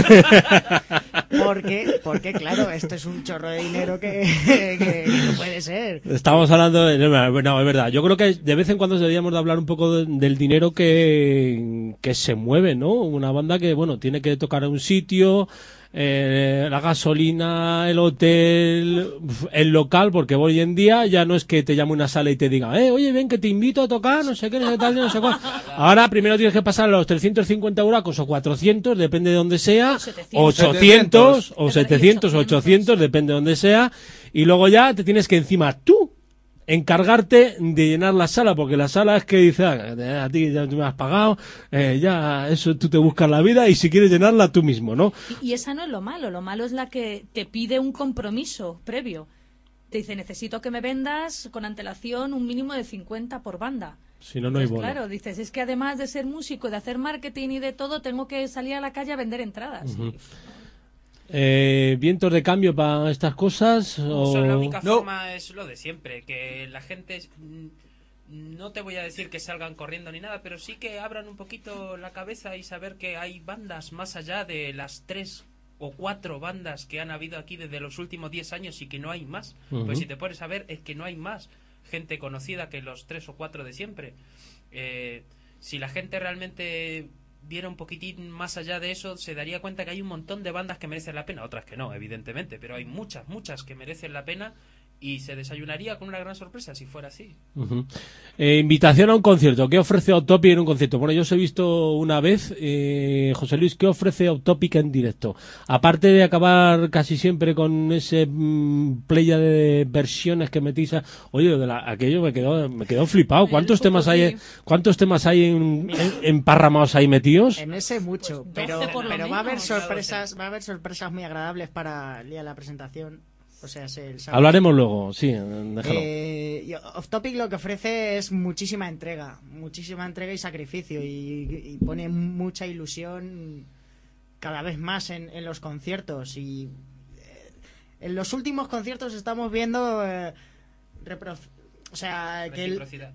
porque claro, esto es un chorro de dinero que no puede ser. Estamos hablando de... No, es verdad. Yo creo que de vez en cuando deberíamos de hablar un poco del dinero que se mueve, ¿no? Una banda que, bueno, tiene que tocar a un sitio... la gasolina, el hotel, el local, porque hoy en día ya no es que te llame una sala y te diga, oye, ven que te invito a tocar, no sé qué, no sé tal, no sé cuál. Ahora primero tienes que pasar a los 350 € o 400, depende de donde sea, 800 o 700 o 800, depende de donde sea, y luego ya te tienes que encima tú encargarte de llenar la sala, porque la sala es que dice, a ti ya me has pagado, ya eso tú te buscas la vida y si quieres llenarla tú mismo, ¿no? Y esa no es lo malo es la que te pide un compromiso previo. Te dice, necesito que me vendas con antelación un mínimo de 50 por banda. Si no, no hay bono. Claro, dices, es que además de ser músico, de hacer marketing y de todo, tengo que salir a la calle a vender entradas. Uh-huh. ¿Vientos de cambio para estas cosas? O la única forma es lo de siempre, que la gente, no te voy a decir que salgan corriendo ni nada, pero sí que abran un poquito la cabeza y saber que hay bandas más allá de las 3 o 4 bandas que han habido aquí desde los últimos 10 años y que no hay más. Uh-huh. Pues si te pones a ver, es que no hay más gente conocida que los 3 o 4 de siempre. Si la gente realmente viera un poquitín más allá de eso, se daría cuenta que hay un montón de bandas que merecen la pena, otras que no, evidentemente, pero hay muchas que merecen la pena y se desayunaría con una gran sorpresa si fuera así. Uh-huh. Invitación a un concierto. ¿Qué ofrece Autopic en un concierto? Bueno, yo os he visto una vez, José Luis, ¿qué ofrece Autopic en directo? Aparte de acabar casi siempre con ese playa de versiones que metís Oye, aquello me quedó flipado. ¿Cuántos temas hay emparramados ahí metidos? En ese mucho, pues pero va a haber sorpresas muy agradables para el día de la presentación. O sea, el sábado. Hablaremos luego, sí, déjalo. Off Topic lo que ofrece es muchísima entrega y sacrificio y pone mucha ilusión cada vez más en los conciertos y en los últimos conciertos estamos viendo o sea, que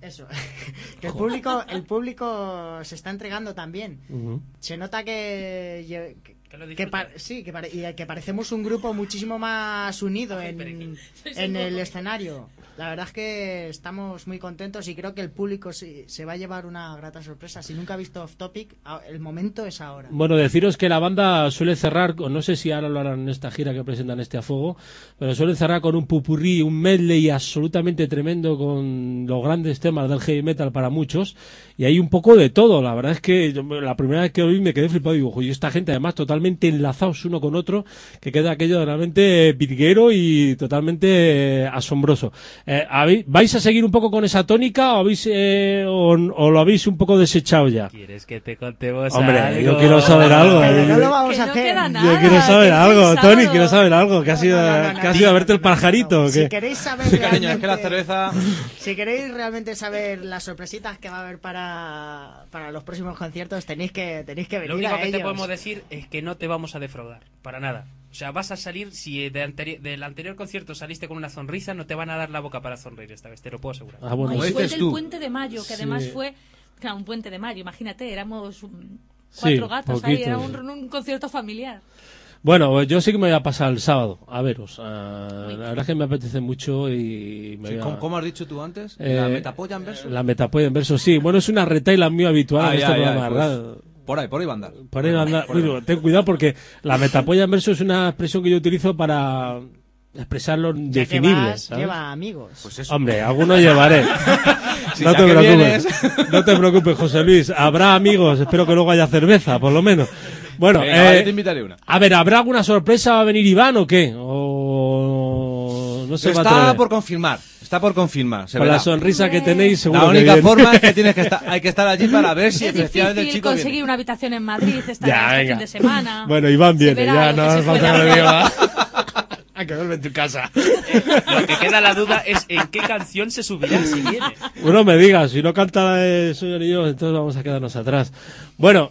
el público se está entregando también. Uh-huh. Se nota que parecemos un grupo muchísimo más unido en el escenario. La verdad es que estamos muy contentos y creo que el público se va a llevar una grata sorpresa. Si nunca ha visto Off Topic, el momento es ahora. Bueno, deciros que la banda suele cerrar, no sé si ahora lo harán en esta gira que presentan este a fuego, pero suele cerrar con un pupurrí, un medley absolutamente tremendo con los grandes temas del heavy metal para muchos, y hay un poco de todo. La verdad es que la primera vez que lo vi me quedé flipado y digo, oye, esta gente además totalmente enlazados uno con otro, que queda aquello realmente virguero y totalmente asombroso. ¿Vais a seguir un poco con esa tónica o lo habéis un poco desechado ya? ¿Quieres que te contemos Hombre, algo? yo quiero saber algo. No lo vamos a hacer. Yo quiero saber algo, Tony, quiero saber algo. ¿Qué ha sido a verte el pajarito? Si queréis saber sí, cariño, es que la cerveza... Si queréis realmente saber las sorpresitas que va a haber para los próximos conciertos, tenéis que venir. Lo único que te podemos decir es que no te vamos a defraudar, para nada. O sea, vas a salir, si del anterior concierto saliste con una sonrisa, no te van a dar la boca para sonreír esta vez, te lo puedo asegurar. Bueno, fue del Puente de Mayo, que además fue, claro, un Puente de Mayo, imagínate, éramos 4 gatos poquito. Ahí, era un concierto familiar. Bueno, yo sí que me voy a pasar el sábado a veros. La verdad es que me apetece mucho y me ¿Cómo has dicho tú antes? ¿La metapolla en verso? La metapolla en verso, sí. Bueno, es una retaila muy habitual en este programa, ¿verdad? Por ahí va a andar. Por ahí va a andar. Bueno, ten cuidado porque la metapolla en verso es una expresión que yo utilizo para expresar lo indefinible. Lleva amigos. Pues eso. Hombre, algunos llevaré. Si no te preocupes. No te preocupes, José Luis. Habrá amigos. Espero que luego haya cerveza, por lo menos. Bueno, venga, yo te invitaré una. A ver, ¿habrá alguna sorpresa? ¿Va a venir Iván o qué? O no se va a atrever. Está por confirmar. Se Con verá. la sonrisa que tenéis, seguro la única que viene. forma es que hay que estar allí para ver si Es efectivamente el difícil chico conseguir viene. una habitación en Madrid este venga. fin de semana. Bueno, Iván Se viene, verá ya lo no que hace se falta pueda que lo diga. hacer. Hay que verme en tu casa. Lo que queda la duda es en qué canción se subirá si viene. Uno me diga, si no canta la de Señor y yo, entonces vamos a quedarnos atrás. Bueno,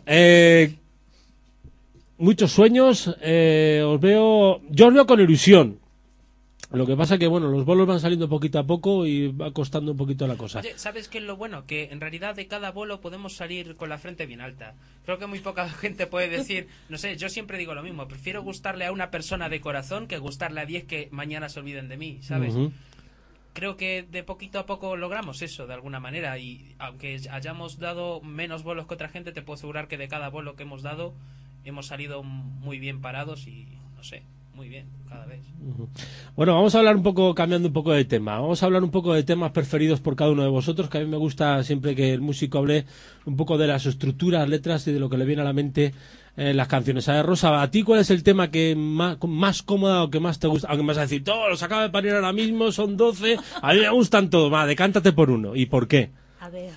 muchos sueños, yo os veo con ilusión. Lo que pasa que, bueno, los bolos van saliendo poquito a poco y va costando un poquito la cosa. Oye, ¿sabes qué es lo bueno? Que en realidad de cada bolo podemos salir con la frente bien alta. Creo que muy poca gente puede decir, no sé, yo siempre digo lo mismo, prefiero gustarle a una persona de corazón que gustarle a 10 que mañana se olviden de mí, ¿sabes? Creo que de poquito a poco logramos eso, de alguna manera, y aunque hayamos dado menos bolos que otra gente, te puedo asegurar que de cada bolo que hemos dado hemos salido muy bien parados y, no sé, muy bien, cada vez. Bueno, vamos a hablar un poco, cambiando un poco de tema. Vamos a hablar un poco de temas preferidos por cada uno de vosotros, que a mí me gusta siempre que el músico hable un poco de las estructuras, letras y de lo que le viene a la mente en las canciones. A ver, Rosa, ¿a ti cuál es el tema que más cómoda o que más te gusta? Aunque me vas a decir, todos los acabo de parir ahora mismo, son 12, a mí me gustan todos. Va, decántate por uno. ¿Y por qué? A ver.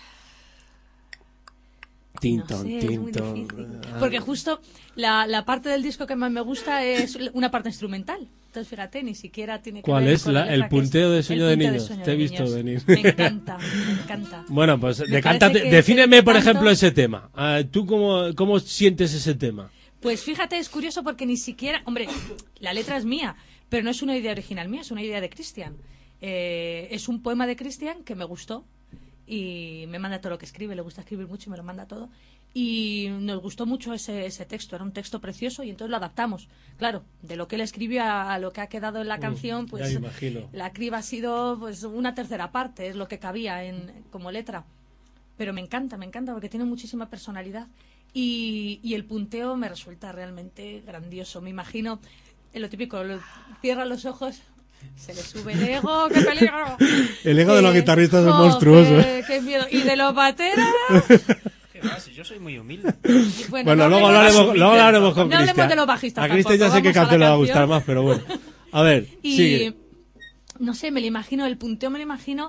Tinton, No sé, es muy tinton. difícil. Porque justo la parte del disco que más me gusta es una parte instrumental. Entonces, fíjate, ni siquiera tiene que ¿Cuál ver es con la letra, el que punteo es de Sueño de el punteo Niños? Sueño Te he de visto Niños. venir. Me encanta, me encanta. Bueno, pues Me decántate, parece que defíneme, por tanto- ejemplo, ese tema. ¿Tú cómo sientes ese tema? Pues fíjate, es curioso porque ni siquiera... Hombre, la letra es mía, pero no es una idea original mía, es una idea de Cristian. Es un poema de Cristian que me gustó y me manda todo lo que escribe, le gusta escribir mucho y me lo manda todo. Y nos gustó mucho ese texto, era un texto precioso y entonces lo adaptamos. Claro, de lo que él escribió a lo que ha quedado en la canción, pues ya me imagino. la criba ha sido pues una tercera parte, es lo que cabía como letra. Pero me encanta porque tiene muchísima personalidad y el punteo me resulta realmente grandioso. Me imagino, lo típico, cierra los ojos, se le sube el ego, ¡qué peligro! El ego de los guitarristas es ¡joder, monstruoso. ¡qué miedo! Y de los bateras... ¿Qué va? Si yo soy muy humilde. Bueno, no luego hablaremos con no hablemos Cristian. de los bajistas A Cristian ya tampoco, sé qué vamos a la canción le va a gustar canción. más, pero bueno. A ver, Y sigue. no sé, me lo imagino, el punteo me lo imagino,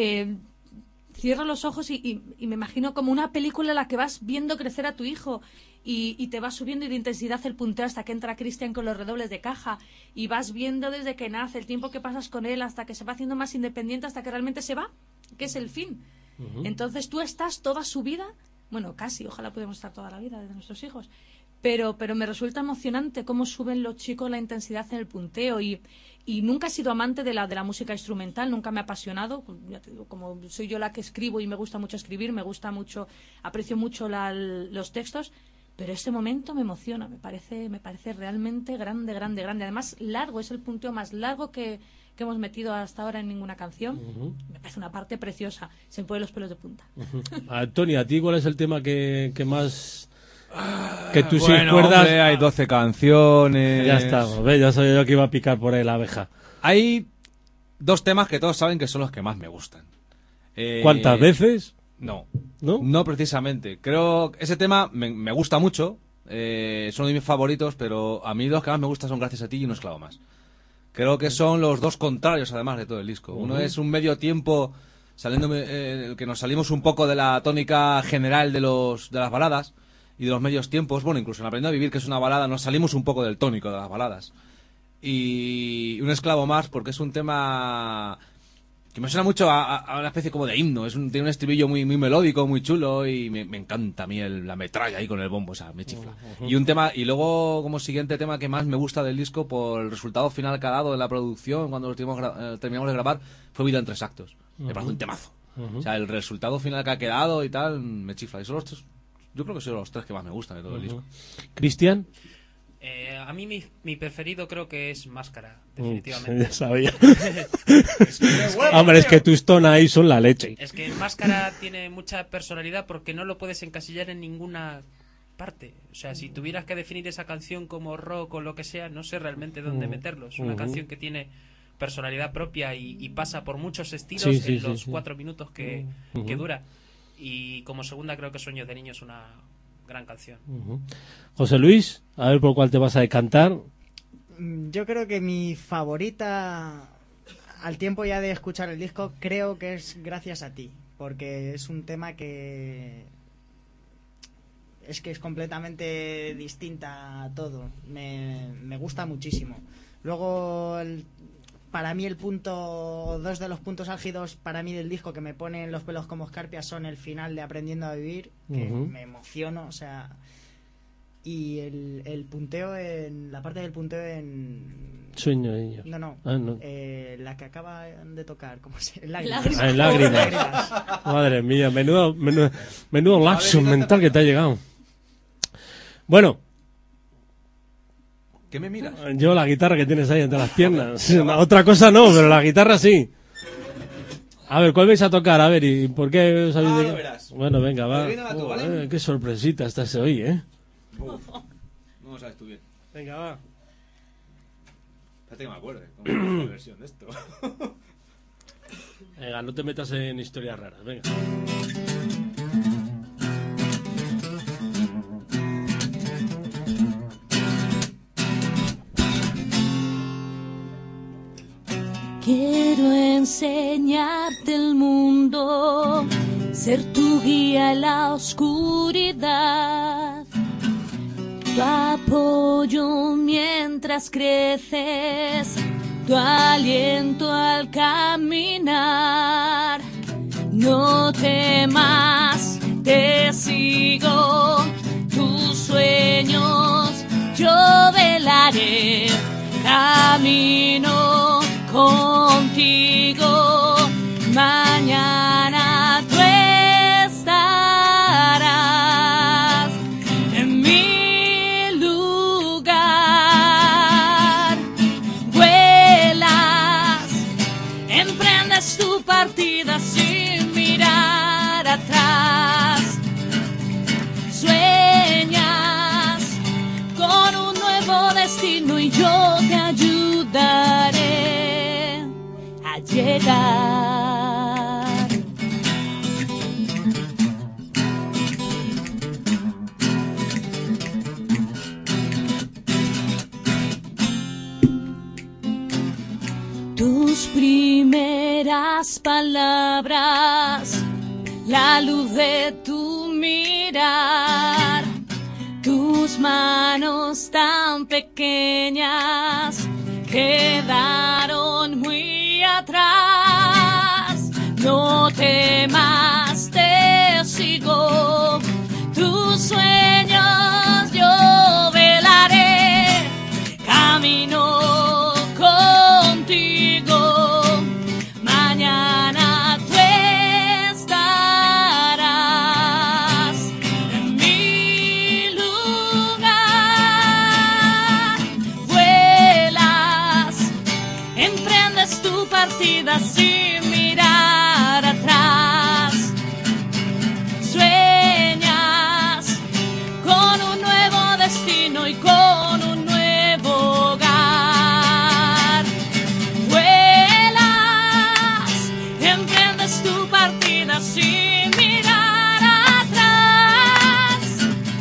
cierro los ojos y me imagino como una película en la que vas viendo crecer a tu hijo y te va subiendo de intensidad el punteo hasta que entra Cristian con los redobles de caja y vas viendo desde que nace, el tiempo que pasas con él hasta que se va haciendo más independiente, hasta que realmente se va, que es el fin. Entonces tú estás toda su vida, bueno, casi, ojalá pudiéramos estar toda la vida de nuestros hijos, pero me resulta emocionante cómo suben los chicos la intensidad en el punteo y nunca he sido amante de la música instrumental, nunca me ha apasionado, ya te digo, como soy yo la que escribo y me gusta mucho escribir, me gusta mucho, aprecio mucho los textos, pero este momento me emociona, me parece realmente grande. Además, largo, es el punteo más largo que hemos metido hasta ahora en ninguna canción. Me parece una parte preciosa, se me ponen los pelos de punta. Tony, ¿a ti cuál es el tema que más... que tú Bueno, sí recuerdas? hombre, hay 12 canciones. Ya estamos, ¿ves? Ya sabía yo que iba a picar por ahí la abeja. Hay dos temas que todos saben que son los que más me gustan. ¿Cuántas veces? No. ¿No? No precisamente. Creo que ese tema me gusta mucho. Es uno de mis favoritos, pero a mí los que más me gustan son Gracias a ti y No esclavo más. Creo que son los dos contrarios, además, de todo el disco. Uno es un medio tiempo que nos salimos un poco de la tónica general de las baladas y de los medios tiempos. Bueno, incluso en Aprendiendo a Vivir, que es una balada, nos salimos un poco del tónico de las baladas. Y Un esclavo más, porque es un tema que me suena mucho a una especie como de himno. Tiene un estribillo muy melódico, muy chulo, y me encanta a mí la metralla ahí con el bombo, o sea, me chifla. Y luego, como siguiente tema que más me gusta del disco, por el resultado final que ha dado en la producción, cuando lo terminamos de grabar, fue Vida en 3 actos. Me parece un temazo. O sea, el resultado final que ha quedado y tal, me chifla. Y son los tres, yo creo que son los tres que más me gustan de todo el disco. ¿Cristian? A a mí mi preferido creo que es Máscara, definitivamente. Ya sabía. Hombre, es que tus Stone ahí son la leche. Es que Máscara tiene mucha personalidad porque no lo puedes encasillar en ninguna parte. O sea, si tuvieras que definir esa canción como rock o lo que sea, no sé realmente dónde meterlo. Es una canción que tiene personalidad propia y pasa por muchos estilos en los 4 minutos que dura. Y como segunda creo que Sueños de Niño es una gran canción. José Luis, a ver por cuál te vas a decantar. Yo creo que mi favorita, al tiempo ya de escuchar el disco, creo que es Gracias a ti, porque es un tema que es completamente distinta a todo. Me gusta muchísimo. Luego, para mí dos de los puntos álgidos para mí del disco que me ponen los pelos como escarpias son el final de Aprendiendo a Vivir, que me emociono, o sea, y el punteo la parte del punteo en Sueño de Niños. No. La que acaba de tocar, ¿cómo se llama? Lágrimas. Lágrimas. Madre mía, menudo lapsus mental que te ha llegado. Bueno. ¿Qué me miras? Yo la guitarra que tienes ahí entre las piernas. Otra cosa no, pero la guitarra sí. A ver, ¿cuál vais a tocar? A ver, ¿y por qué sabéis de qué? Verás. Bueno, venga, va. Tú, ¿vale? Qué sorpresita estás hoy, ¿eh? No lo sabes tú bien. Venga, va. Espérate que me acuerde. ¿Cómo es la versión de esto? Venga, no te metas en historias raras, venga. Quiero enseñarte el mundo, ser tu guía en la oscuridad, tu apoyo mientras creces, tu aliento al caminar. No temas, te sigo, tus sueños yo velaré, camino contigo, mañana tú estarás en mi lugar. Vuelas, emprendes tu partida sin mirar atrás. Sueñas con un nuevo destino y yo te ayudaré a llegar. Tus primeras palabras, la luz de tu mirar, tus manos tan pequeñas quedaron muy atrás. No temas, te sigo, tus sueños yo velaré, camino contigo, mañana tú estarás en mi lugar. Vuelas, emprendes tu partida sin mirar atrás. Sueñas con un nuevo destino y con un nuevo hogar. Vuelas, emprendes tu partida sin mirar atrás.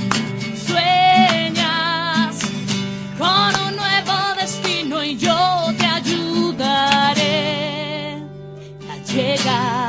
Sueñas con un nuevo destino y yo te ayudaré a llegar.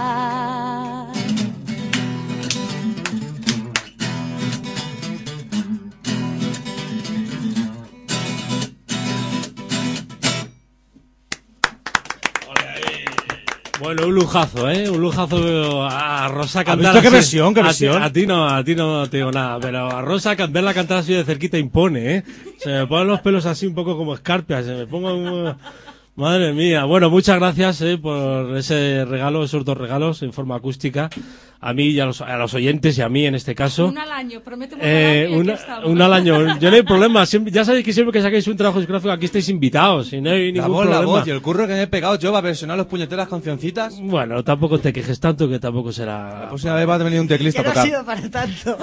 Bueno, un lujazo, ¿eh? Un lujazo a Rosa cantar. visto qué así. versión? ¿Qué versión? A ti no te digo nada, pero a Rosa verla cantar así de cerquita impone, ¿eh? Se me ponen los pelos así un poco como escarpias, se me pongo Madre mía. Bueno, muchas gracias por ese regalo, esos 2 regalos en forma acústica. A mí y a los oyentes y a mí en este caso. Una al año, prometo una al año. Yo no hay problema. Ya sabéis que siempre que saquéis un trabajo discográfico aquí estáis invitados y no hay ningún problema. La voz y el curro que me he pegado yo para versionar los puñeteras cancioncitas. Bueno, tampoco te quejes tanto que tampoco será... La próxima vez va a venir un teclista a tocar. Que no ha sido para tanto.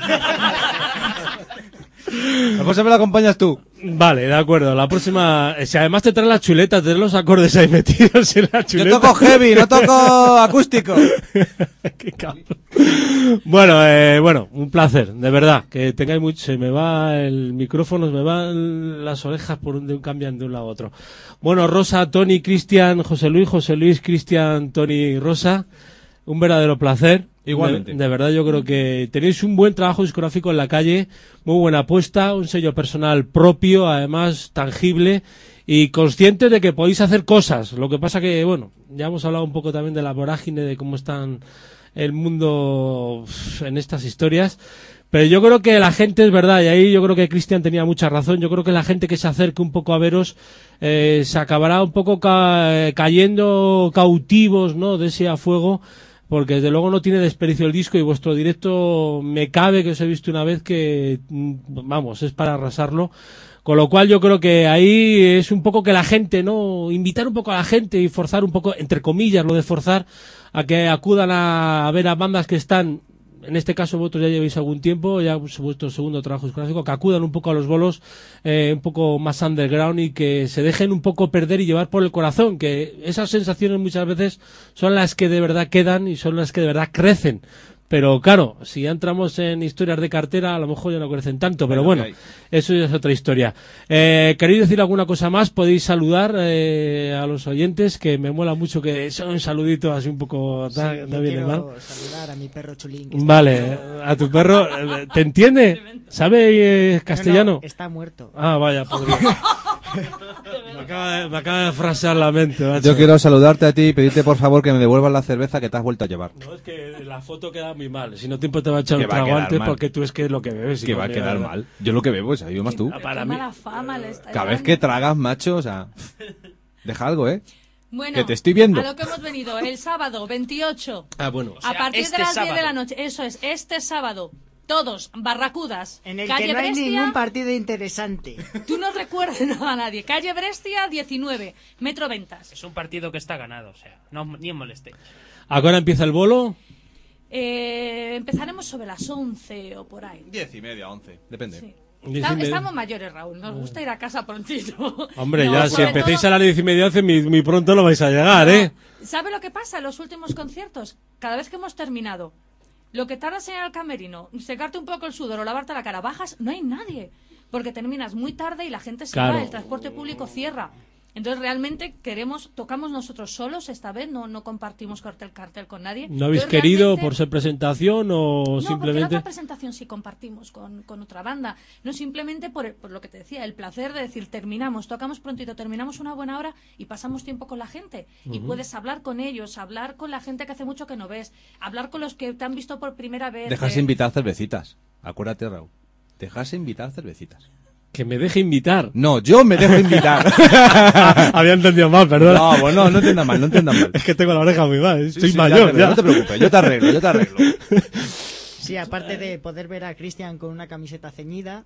La próxima me la acompañas tú. Vale, de acuerdo. La próxima... Si además te traen las chuletas, te traen los acordes ahí metidos en la chuleta. Yo toco heavy, no toco acústico. Qué cabrón. Bueno, un placer, de verdad. Que tengáis mucho... Se me va el micrófono, se me van las orejas por donde cambian de un lado a otro. Bueno, Rosa, Tony, Cristian, José Luis, Cristian, Tony, Rosa. Un verdadero placer. Igualmente. De verdad, yo creo que tenéis un buen trabajo discográfico en la calle, muy buena apuesta, un sello personal propio, además tangible y consciente de que podéis hacer cosas. Lo que pasa que, bueno, ya hemos hablado un poco también de la vorágine, de cómo están el mundo en estas historias. Pero yo creo que la gente, es verdad, y ahí yo creo que Cristian tenía mucha razón, yo creo que la gente que se acerque un poco a veros se acabará un poco cayendo cautivos, ¿no?, de ese a fuego, porque desde luego no tiene desperdicio el disco y vuestro directo me cabe que os he visto una vez que, vamos, es para arrasarlo. Con lo cual yo creo que ahí es un poco que la gente, ¿no?, invitar un poco a la gente y forzar un poco, entre comillas, lo de forzar a que acudan a ver a bandas que están, en este caso vosotros ya lleváis algún tiempo, ya es vuestro segundo trabajo discográfico, que acudan un poco a los bolos un poco más underground y que se dejen un poco perder y llevar por el corazón, que esas sensaciones muchas veces son las que de verdad quedan y son las que de verdad crecen. Pero claro, si ya entramos en historias de cartera, a lo mejor ya no crecen tanto, pero bueno, eso ya es otra historia. ¿Queréis decir alguna cosa más? Podéis saludar a los oyentes, que me mola mucho que son un saludito así un poco... Sí, no viene mal. Saludar a mi perro Chulín. Vale, a tu perro, ¿te entiende? ¿Sabe castellano? No, está muerto. Ah, vaya, podría. Me acaba de frasear la mente, macho. Yo quiero saludarte a ti y pedirte por favor que me devuelvas la cerveza que te has vuelto a llevar. No, es que la foto queda muy mal. Si no tiempo te va a echar un trago antes porque tú es que es lo que bebes. Que va a quedar mal. Yo lo que bebo, o sea, yo más tú. Para mí. Mala fama le está Cada vez que tragas, macho, o sea, deja algo, Bueno, que te estoy viendo. A lo que hemos venido, el sábado 28. Ah, bueno. A partir de las 10 de la noche. Eso es, este sábado. Todos, Barracudas. En el calle que no hay Brescia, ningún partido interesante. Tú no recuerdas nada a nadie. Calle Brescia 19, Metro Ventas. Es un partido que está ganado, o sea, no ni os molestéis. ¿A qué hora empieza el bolo? Empezaremos sobre las 11 o por ahí. 10:30, 11, depende. Sí. Estamos mayores, Raúl. Nos gusta ir a casa prontito. Hombre, no, ya, si empecéis a las 10:30, 11, muy pronto lo vais a llegar, ¿Sabe lo que pasa en los últimos conciertos? Cada vez que hemos terminado, lo que tardas en ir al camerino, secarte un poco el sudor o lavarte la cara, bajas, no hay nadie. Porque terminas muy tarde y la gente se va, el transporte público cierra. Entonces realmente tocamos nosotros solos esta vez, no compartimos cartel con nadie. ¿No habéis querido por ser presentación o no, simplemente...? No, porque la otra presentación sí compartimos con otra banda. No, simplemente por lo que te decía, el placer de decir, tocamos prontito, terminamos una buena hora y pasamos tiempo con la gente. Y puedes hablar con ellos, hablar con la gente que hace mucho que no ves, hablar con los que te han visto por primera vez. Dejarse invitar cervecitas. Acuérdate, Raúl. Dejarse invitar cervecitas. Que me deje invitar. No, yo me dejo invitar. Había entendido mal, perdón. No, bueno, no entiendas mal. Es que tengo la oreja muy mal, sí, soy mayor. Ya. No te preocupes, yo te arreglo. Sí, aparte de poder ver a Cristian con una camiseta ceñida.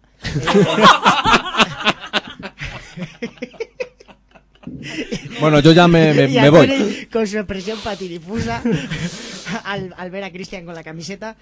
Bueno, yo ya me voy. Con su expresión patidifusa al ver a Cristian con la camiseta.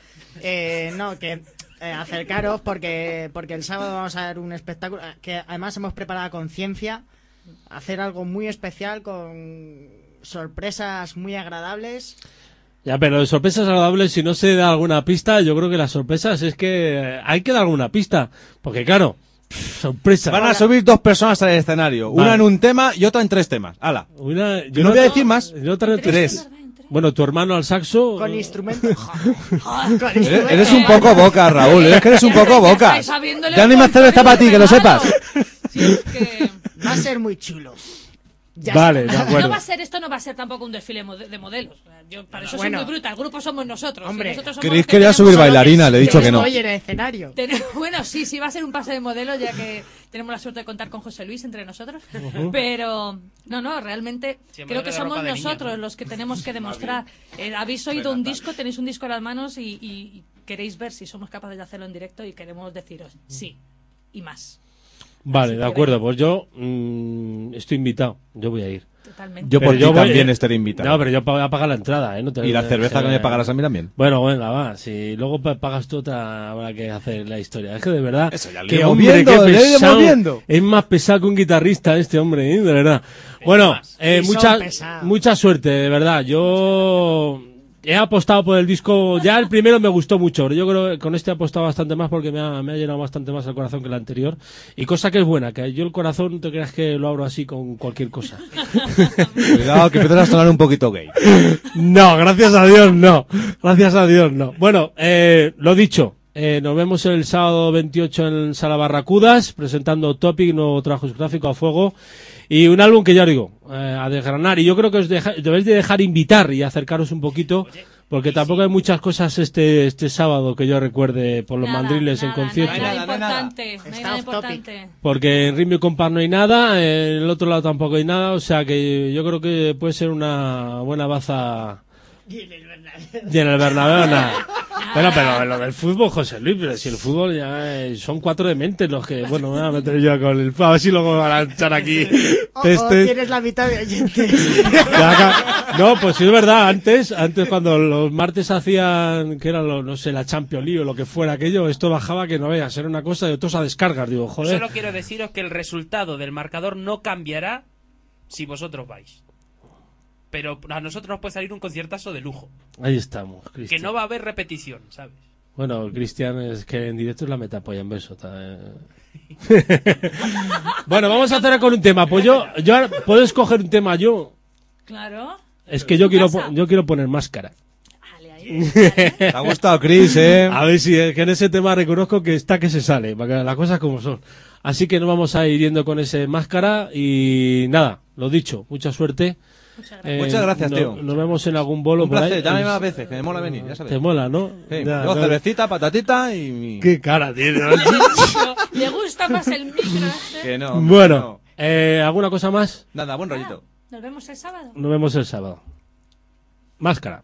Acercaros porque el sábado vamos a ver un espectáculo que además hemos preparado a conciencia, hacer algo muy especial con sorpresas muy agradables. Ya, pero de sorpresas agradables, si no se da alguna pista, yo creo que las sorpresas es que hay que dar alguna pista, porque claro, sorpresa. Van a subir 2 personas al escenario, una en un tema y otra en 3 temas. ¡Hala! Yo no voy a decir más. Otra en 3. Bueno, tu hermano al saxo... Con instrumentos... Eres un poco boca, Raúl. Es que eres un poco boca. Ya no hay más cerveza para ti, que lo sepas. Sí, es que va a ser muy chulo. Vale, de acuerdo. Esto no va a ser tampoco un desfile de modelos. Yo para eso soy muy bruta. El grupo somos nosotros. Hombre, Chris quería subir bailarina, le he dicho que no. Oye, en el escenario. Bueno, sí, va a ser un pase de modelos, ya que tenemos la suerte de contar con José Luis entre nosotros. Pero, no, realmente creo que somos nosotros los que tenemos que demostrar. Habéis oído un disco, tenéis un disco en las manos y queréis ver si somos capaces de hacerlo en directo y queremos deciros sí y más. Vale, de acuerdo, pues yo estoy invitado, yo voy a ir. Totalmente. Yo por ti también estaré invitado. No, pero yo voy a pagar la entrada, ¿no? ¿Y la cerveza que me pagarás a mí también? Bueno, venga, va, si luego pagas tú otra, habrá que hacer la historia. Es que de verdad, eso ya que hombre, qué pesado, es más pesado que un guitarrista este hombre, de verdad. Bueno, mucha suerte, de verdad. Yo he apostado por el disco, ya el primero me gustó mucho, yo creo que con este he apostado bastante más porque me ha llenado bastante más el corazón que el anterior, y cosa que es buena, que yo el corazón no te creas que lo abro así con cualquier cosa. Cuidado, que empiezas a sonar un poquito gay. No, gracias a Dios no. Bueno, lo dicho, nos vemos el sábado 28 en Sala Barracudas, presentando Topic, nuevo trabajo discográfico a fuego. Y un álbum que ya os digo, a desgranar. Y yo creo que os debéis de dejar invitar y acercaros un poquito, porque tampoco hay muchas cosas este sábado que yo recuerde por los mandriles en concierto. No hay nada importante. Porque en Ritmo Compás no hay nada, en el otro lado tampoco hay nada, o sea que yo creo que puede ser una buena baza. Y en el Bernabéu nada. Bueno, pero lo del fútbol, José Luis, pero si el fútbol ya son 4 dementes los que, bueno, me voy a meter yo con el, a ver si luego me van a echar aquí. Tienes la mitad de oyentes. No, pues sí es verdad, antes cuando los martes hacían, que era no sé, la Champions League o lo que fuera aquello, esto bajaba que no veas, era una cosa de otros a descargas, digo, joder. Solo quiero deciros que el resultado del marcador no cambiará si vosotros vais. Pero a nosotros nos puede salir un conciertazo de lujo. Ahí estamos, Cristian. Que no va a haber repetición, ¿sabes? Bueno, Cristian es que en directo es la metapolla en beso. Bueno, vamos a hacer con un tema. Pues yo puedo escoger un tema yo. Claro. Es que yo quiero poner máscara. Te ha gustado, Chris, A ver si es que en ese tema reconozco que está que se sale, para que las cosas como son. Así que nos vamos a ir yendo con ese máscara y nada, lo dicho, mucha suerte. Muchas gracias, Teo. Nos vemos en algún bolo. Un placer, dame más veces, que me mola venir, ya sabes. Te mola, ¿no? Sí, cervecita, patatita y... Qué cara tiene. Le gusta más el micro. Que no. Bueno, ¿alguna cosa más? Nada, buen rollito. Nos vemos el sábado. Nos vemos el sábado. Máscara.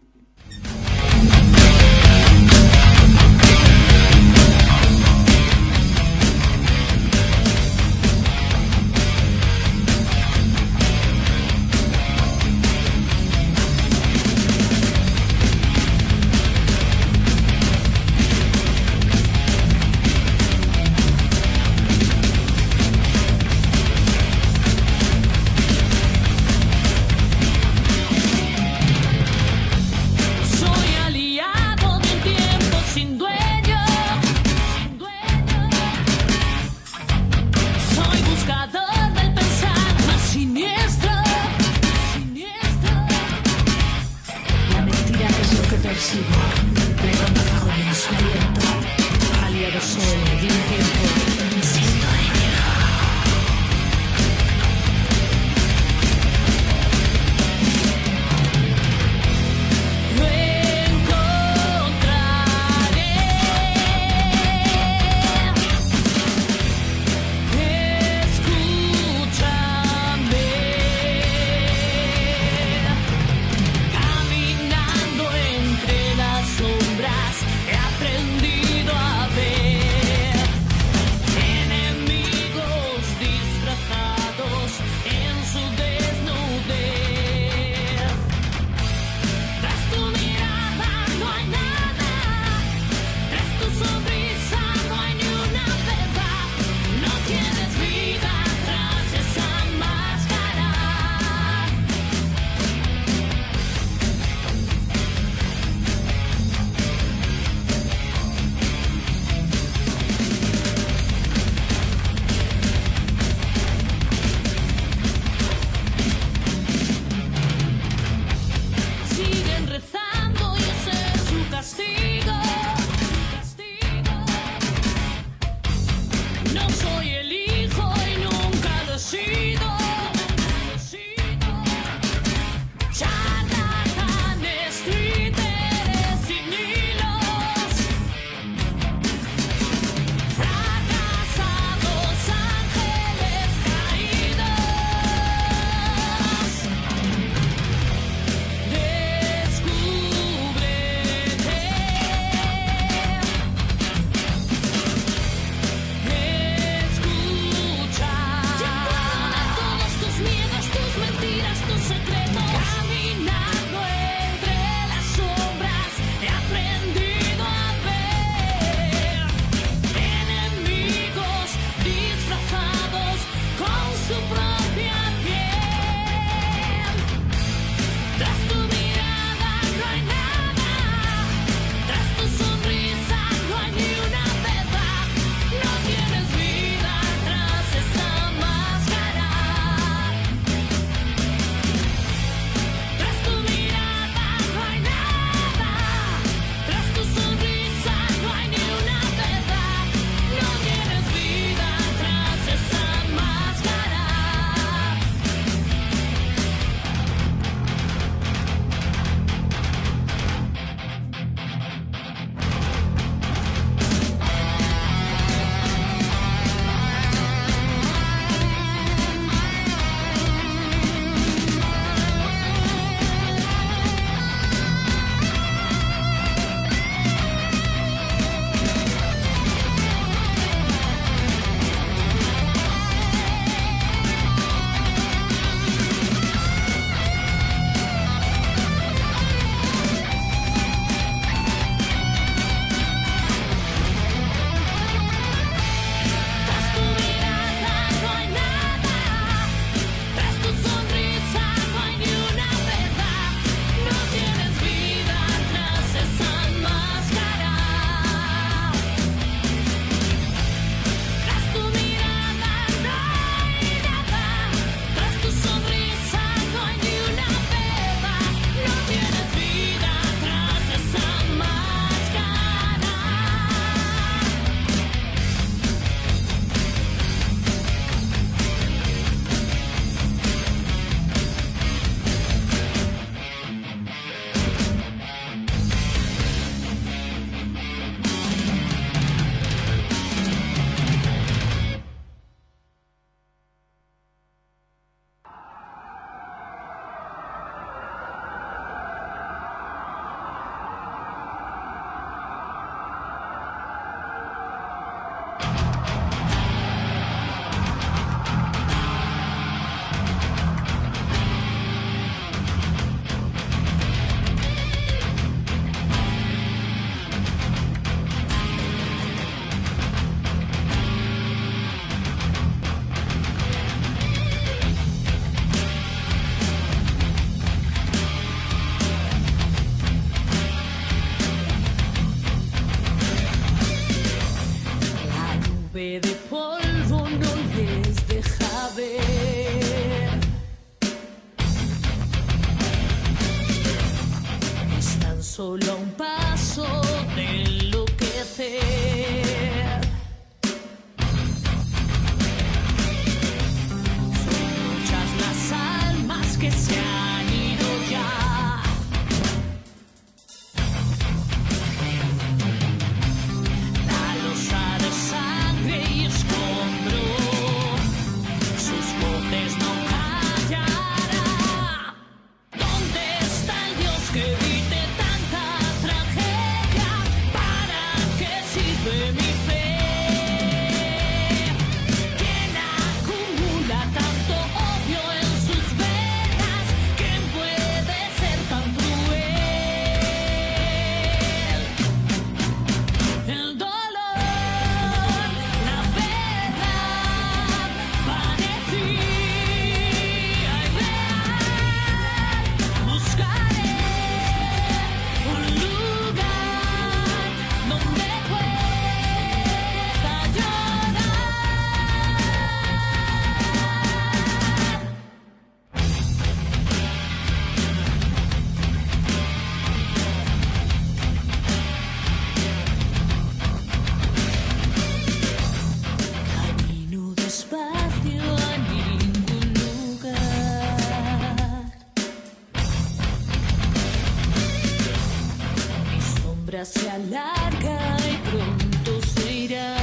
se alarga y pronto se irá.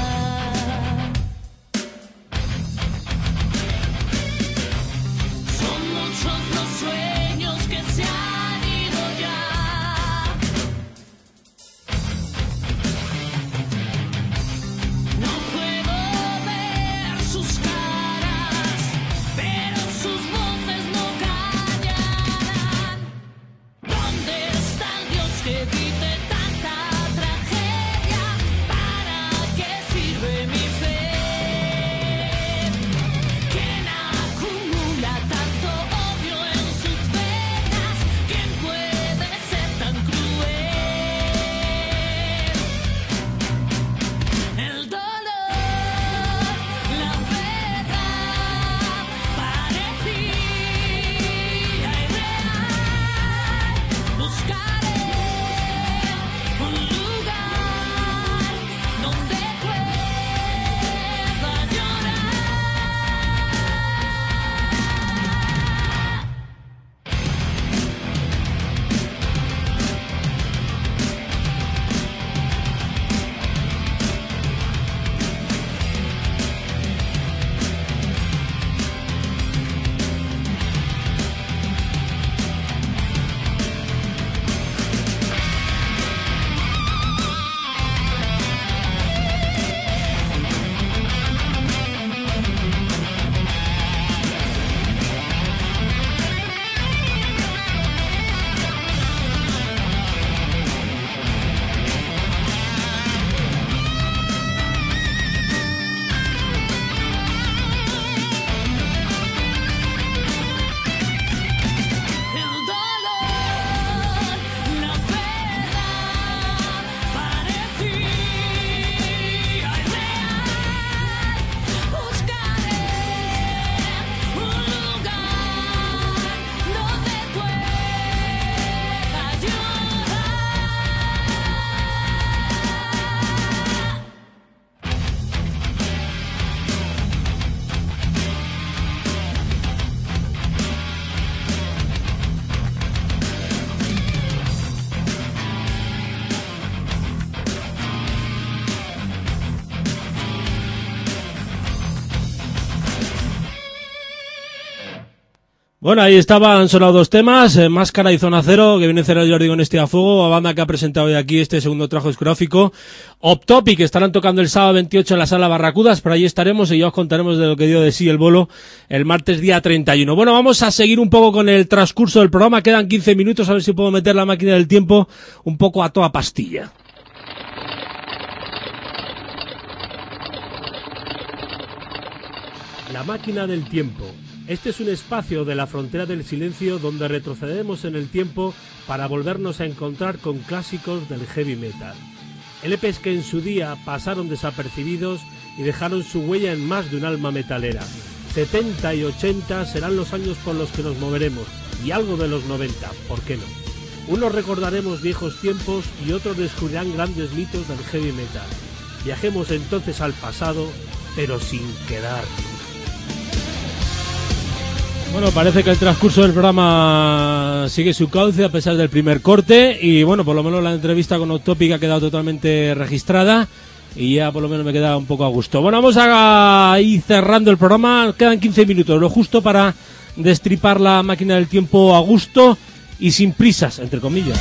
Son muchos los sueños que se han ido ya. No puedo ver sus caras, pero sus voces no callarán. ¿Dónde está el Dios que dice tanta tragedia? ¿Para qué sirve mi fe? ¿Quién acumula tanto odio en sus venas? ¿Quién puede ser tan cruel? El dolor, la verdad, parecía irreal. Buscaré un lugar donde pueda llorar. El dolor, la verdad, parecía irreal. Buscaré un lugar donde pueda llorar. Bueno, ahí estaban sonado dos temas, Máscara y Zona Cero, que viene a cerrar Jordi con este a fuego, la banda que ha presentado hoy aquí este segundo trabajo discográfico. Optopic, que estarán tocando el sábado 28 en la Sala Barracudas, por ahí estaremos y ya os contaremos de lo que dio de sí el bolo el martes día 31. Bueno, vamos a seguir un poco con el transcurso del programa, quedan 15 minutos, a ver si puedo meter la máquina del tiempo un poco a toda pastilla. La máquina del tiempo. Este es un espacio de la frontera del silencio donde retrocedemos en el tiempo para volvernos a encontrar con clásicos del heavy metal. LPs que en su día pasaron desapercibidos y dejaron su huella en más de un alma metalera. 70 y 80 serán los años por los que nos moveremos, y algo de los 90, ¿por qué no? Unos recordaremos viejos tiempos y otros descubrirán grandes mitos del heavy metal. Viajemos entonces al pasado, pero sin quedar. Bueno, parece que el transcurso del programa sigue su cauce a pesar del primer corte y bueno, por lo menos la entrevista con Optopic ha quedado totalmente registrada y ya por lo menos me queda un poco a gusto. Bueno, vamos a ir cerrando el programa, quedan 15 minutos, lo justo para destripar la máquina del tiempo a gusto y sin prisas, entre comillas.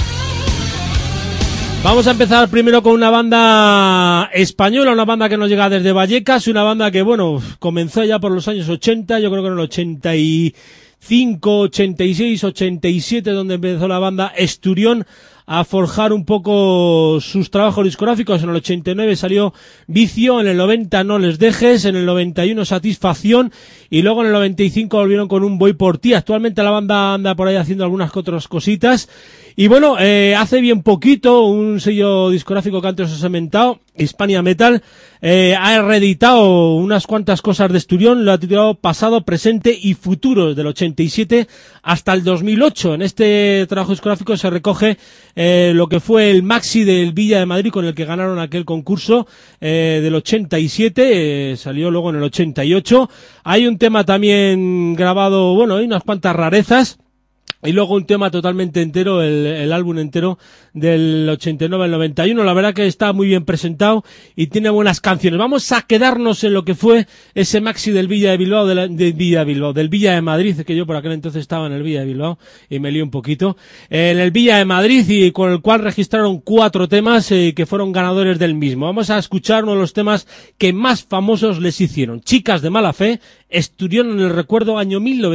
Vamos a empezar primero con una banda española, una banda que nos llega desde Vallecas, una banda que, bueno, comenzó ya por los años 80, yo creo que en el 85, 86, 87, donde empezó la banda Esturión a forjar un poco sus trabajos discográficos. En el 89 salió Vicio, en el 90 No les dejes, en el 91 Satisfacción y luego en el 95 volvieron con un Voy por ti. Actualmente la banda anda por ahí haciendo algunas otras cositas. Y bueno, hace bien poquito un sello discográfico que antes os he mentado, Hispania Metal, ha reeditado unas cuantas cosas de Esturión, lo ha titulado Pasado, Presente y Futuro, del 87 hasta el 2008. En este trabajo discográfico se recoge lo que fue el maxi del Villa de Madrid con el que ganaron aquel concurso del 87, salió luego en el 88. Hay un tema también grabado, bueno, hay unas cuantas rarezas. Y luego un tema totalmente entero, el álbum entero del 89 al 91. La verdad que está muy bien presentado y tiene buenas canciones. Vamos a quedarnos en lo que fue ese maxi del Villa de Bilbao, del Villa de Madrid, que yo por aquel entonces estaba en el Villa de Bilbao y me lío un poquito. En el Villa de Madrid, y con el cual registraron 4 temas que fueron ganadores del mismo. Vamos a escuchar uno de los temas que más famosos les hicieron. Chicas de Mala Fe, Esturión en el Recuerdo, año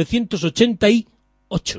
1988.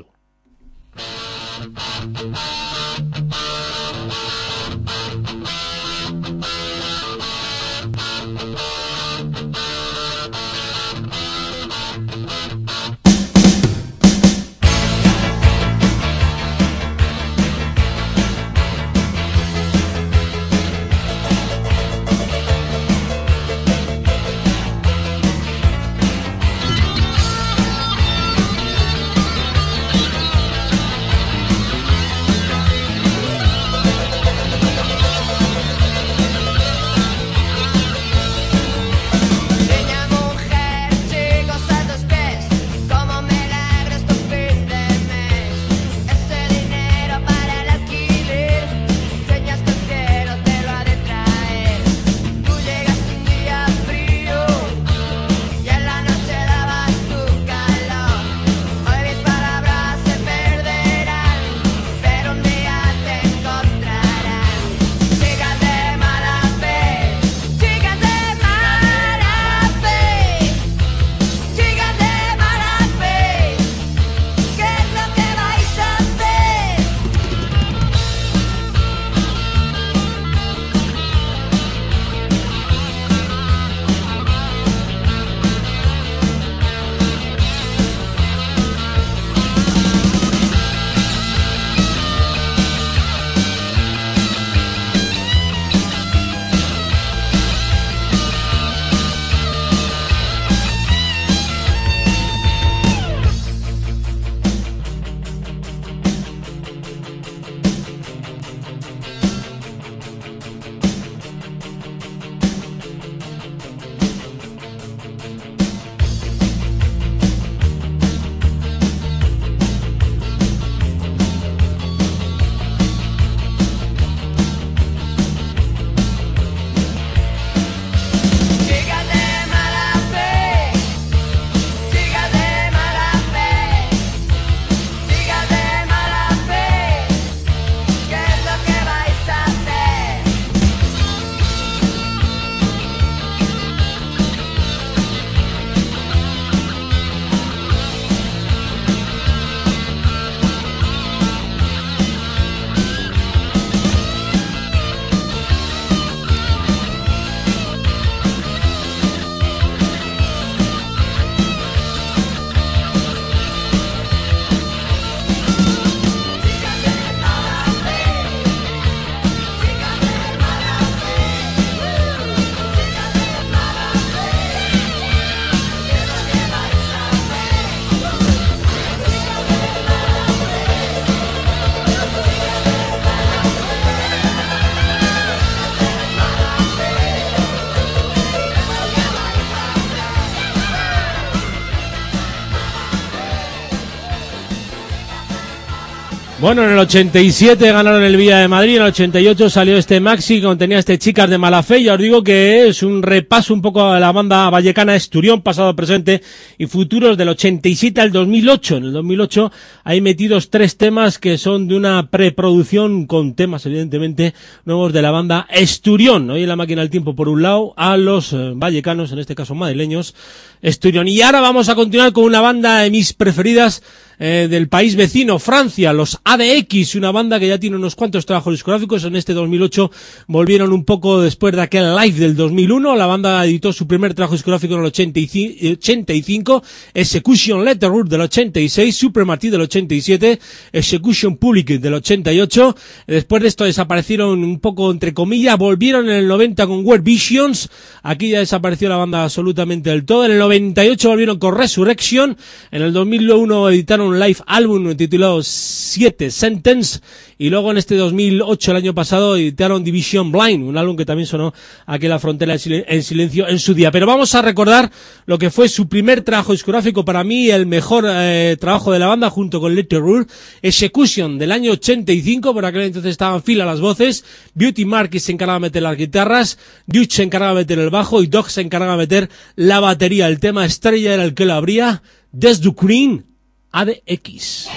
Bueno, en el 87 ganaron el Villa de Madrid, en el 88 salió este maxi que contenía Chicas de Mala Fe. Ya os digo que es un repaso un poco a la banda vallecana Esturión, pasado, presente y futuros, del 87 al 2008. En el 2008 hay metidos 3 temas que son de una preproducción con temas evidentemente nuevos de la banda Esturión. Hoy en la máquina del tiempo, por un lado, a los vallecanos, en este caso madrileños, Esturión. Y ahora vamos a continuar con una banda de mis preferidas del país vecino, Francia, los ADX, una banda que ya tiene unos cuantos trabajos discográficos. En este 2008 volvieron un poco después de aquel live del 2001. La banda editó su primer trabajo discográfico en el 85, Execution Letterboard del 86, Supremacy del 87, Execution Public del 88. Después de esto desaparecieron un poco entre comillas, volvieron en el 90 con Weird Visions. Aquí ya desapareció la banda absolutamente del todo. En el 98 volvieron con Resurrection. En el 2001 editaron un live álbum titulado 7 Sentence, y luego en este 2008, el año pasado, editaron Division Blind, un álbum que también sonó aquí en La Frontera en silencio en su día. Pero vamos a recordar lo que fue su primer trabajo discográfico, para mí el mejor trabajo de la banda, junto con Let It Roll, Execution, del año 85, por aquel entonces estaban Phil a las voces, Beauty Marquis se encargaba de meter las guitarras, Duke se encargaba de meter el bajo y Doc se encargaba de meter la batería. El tema estrella era el que lo abría, Des du Green, ADX.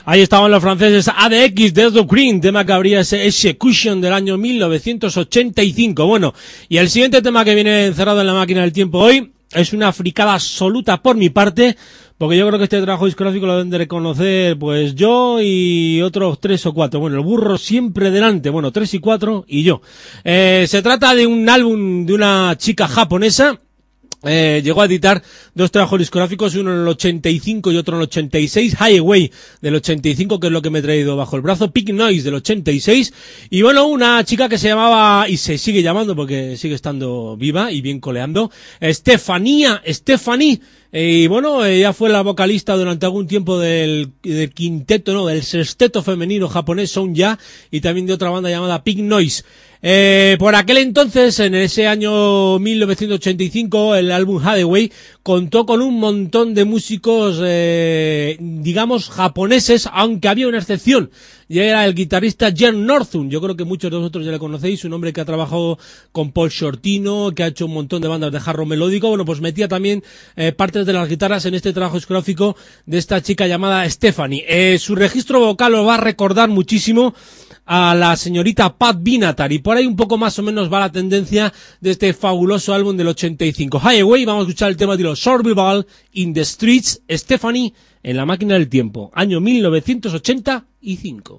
Ahí estaban los franceses ADX, Death of Green, tema que abría ese Execution del año 1985. Bueno, y el siguiente tema que viene encerrado en la máquina del tiempo hoy es una fricada absoluta por mi parte, porque yo creo que este trabajo discográfico lo deben de reconocer pues yo y otros 3 o 4. Bueno, el burro siempre delante, bueno, 3 y 4 y yo. Se trata de un álbum de una chica japonesa. Llegó a editar 2 trabajos discográficos, uno en el 85 y otro en el 86, Highway del 85, que es lo que me he traído bajo el brazo, Pink Noise del 86, y bueno, una chica que se llamaba, y se sigue llamando porque sigue estando viva y bien coleando, Stephanie, y bueno, ella fue la vocalista durante algún tiempo del quinteto, no, del sexteto femenino japonés Soundja, y también de otra banda llamada Pink Noise. Por aquel entonces, en ese año 1985, el álbum Hathaway contó con un montón de músicos, digamos, japoneses, aunque había una excepción, y era el guitarrista Jen Northum. Yo creo que muchos de vosotros ya le conocéis, un hombre que ha trabajado con Paul Shortino, que ha hecho un montón de bandas de hard rock melódico. Bueno, pues metía también partes de las guitarras en este trabajo discográfico de esta chica llamada Stephanie. Su registro vocal lo va a recordar muchísimo a la señorita Pat Benatar, y por ahí un poco más o menos va la tendencia de este fabuloso álbum del 85. Highway, vamos a escuchar el tema de los Survival in the Streets, Stephanie en la máquina del tiempo, año 1985.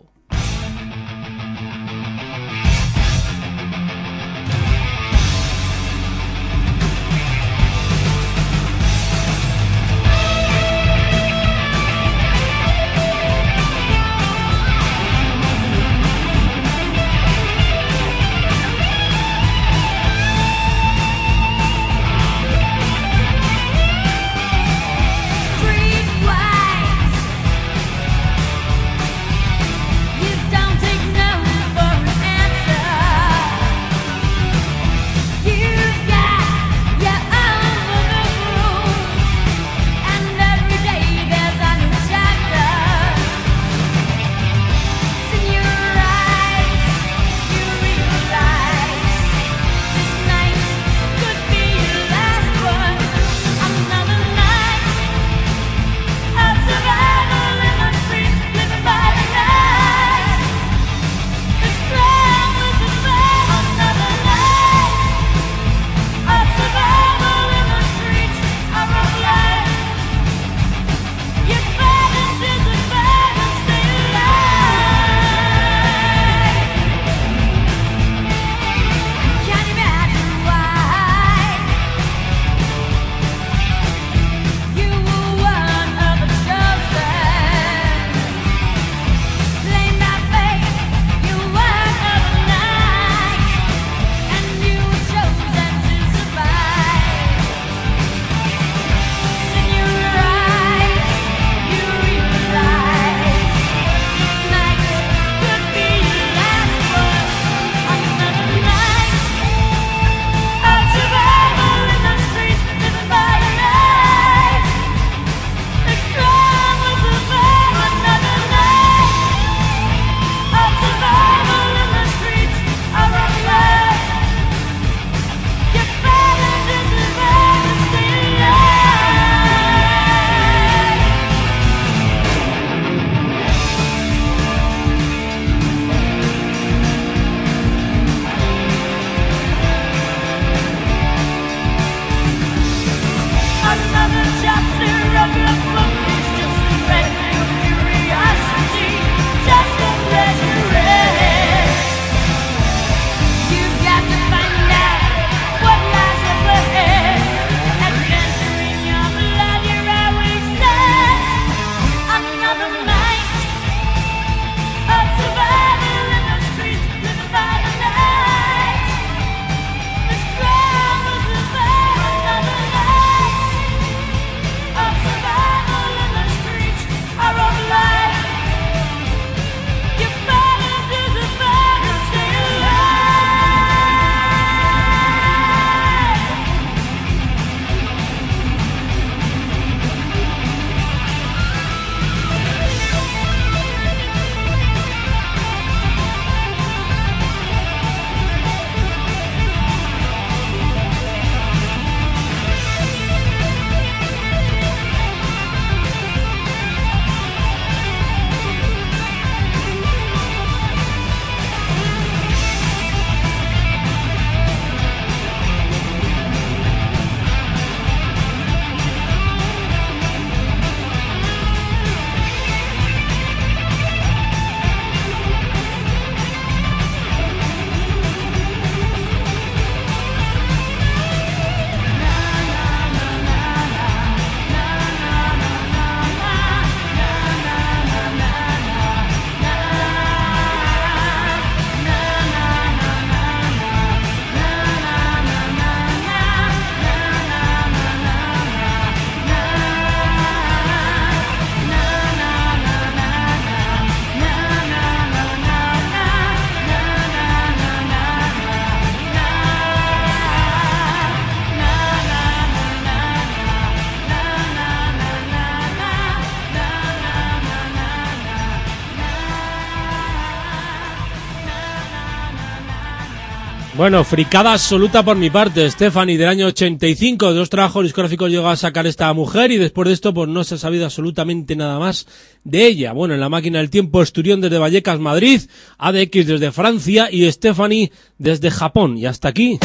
Bueno, fricada absoluta por mi parte. Stephanie, del año 85, 2 trabajos discográficos llegó a sacar esta mujer y después de esto pues no se ha sabido absolutamente nada más de ella. Bueno, en la máquina del tiempo, Esturión desde Vallecas, Madrid, ADX desde Francia y Stephanie desde Japón. Y hasta aquí.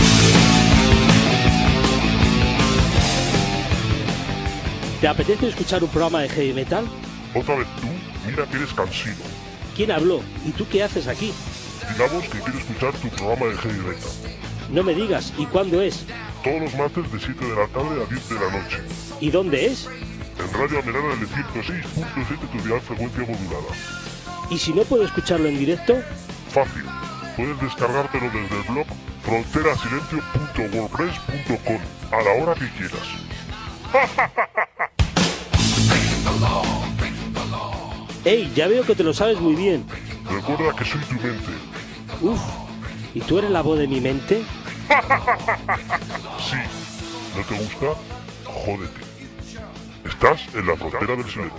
¿Te apetece escuchar un programa de heavy metal? Otra vez tú, mira que eres cansino. ¿Quién habló? ¿Y tú qué haces aquí? Digamos que quiero escuchar tu programa de heavy metal. No me digas, ¿y cuándo es? Todos los martes de 7 de la tarde a 10 de la noche. ¿Y dónde es? En Radio Amerana del 106.7 tu dial frecuencia modulada. ¿Y si no puedo escucharlo en directo? Fácil. Puedes descargártelo desde el blog fronterasilencio.wordpress.com a la hora que quieras. ¡Ey! Ya veo que te lo sabes muy bien. Recuerda que soy tu mente. Uf, ¿y tú eres la voz de mi mente? Sí. ¿No te gusta? Jódete. Estás en la frontera del silencio.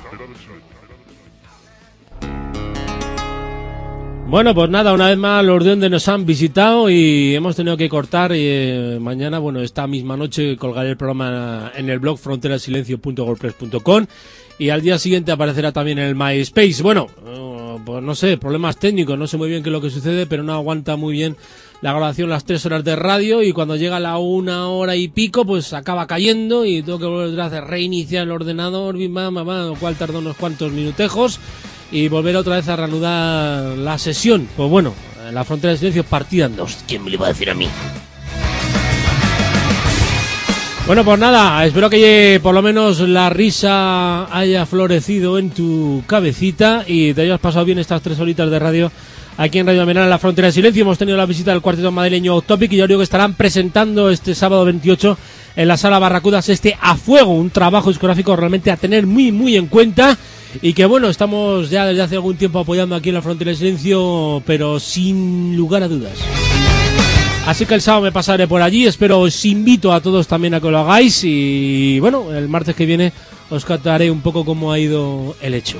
Bueno, pues nada, una vez más los Duendes nos han visitado y hemos tenido que cortar y mañana, bueno, esta misma noche colgaré el programa en el blog fronterasilencio.wordpress.com y al día siguiente aparecerá también en el MySpace. Bueno, pues no sé, problemas técnicos, no sé muy bien qué es lo que sucede, pero no aguanta muy bien la grabación las 3 horas de radio y cuando llega la 1 hora y pico, pues acaba cayendo y tengo que volver a hacer reiniciar el ordenador, lo cual tarda unos cuantos minutejos y volver otra vez a reanudar la sesión. Pues bueno, la frontera del silencio partida en 2. ¿Quién me lo iba a decir a mí? Bueno, pues nada, espero que por lo menos la risa haya florecido en tu cabecita y te hayas pasado bien estas 3 horitas de radio aquí en Radio Amerana, en la frontera del silencio. Hemos tenido la visita del cuarteto madrileño Topic y yo creo que estarán presentando este sábado 28 en la Sala Barracudas A Fuego, un trabajo discográfico realmente a tener muy muy en cuenta y que bueno, estamos ya desde hace algún tiempo apoyando aquí en la frontera del silencio, pero sin lugar a dudas. Así que el sábado me pasaré por allí, os invito a todos también a que lo hagáis y bueno, el martes que viene os contaré un poco cómo ha ido el hecho.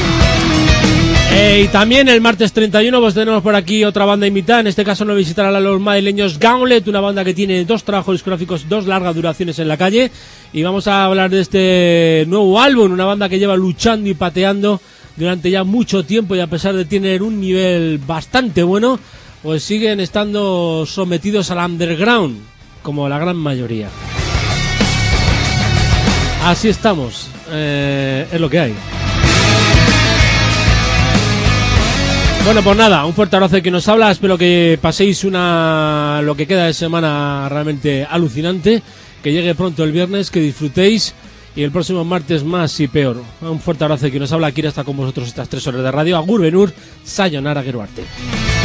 Y también el martes 31 pues tenemos por aquí otra banda invitada, en este caso nos visitarán a los madrileños Gauntlet, una banda que tiene 2 trabajos discográficos, 2 largas duraciones en la calle y vamos a hablar de este nuevo álbum, una banda que lleva luchando y pateando durante ya mucho tiempo y a pesar de tener un nivel bastante bueno, pues siguen estando sometidos al underground, como la gran mayoría. Así estamos, es lo que hay. Bueno, pues nada, un fuerte abrazo de quien nos habla, espero que paséis lo que queda de semana realmente alucinante, que llegue pronto el viernes, que disfrutéis y el próximo martes más y peor. Un fuerte abrazo de quien nos habla, Kira está con vosotros estas 3 horas de radio. Agur Benur, sayonara, gero arte.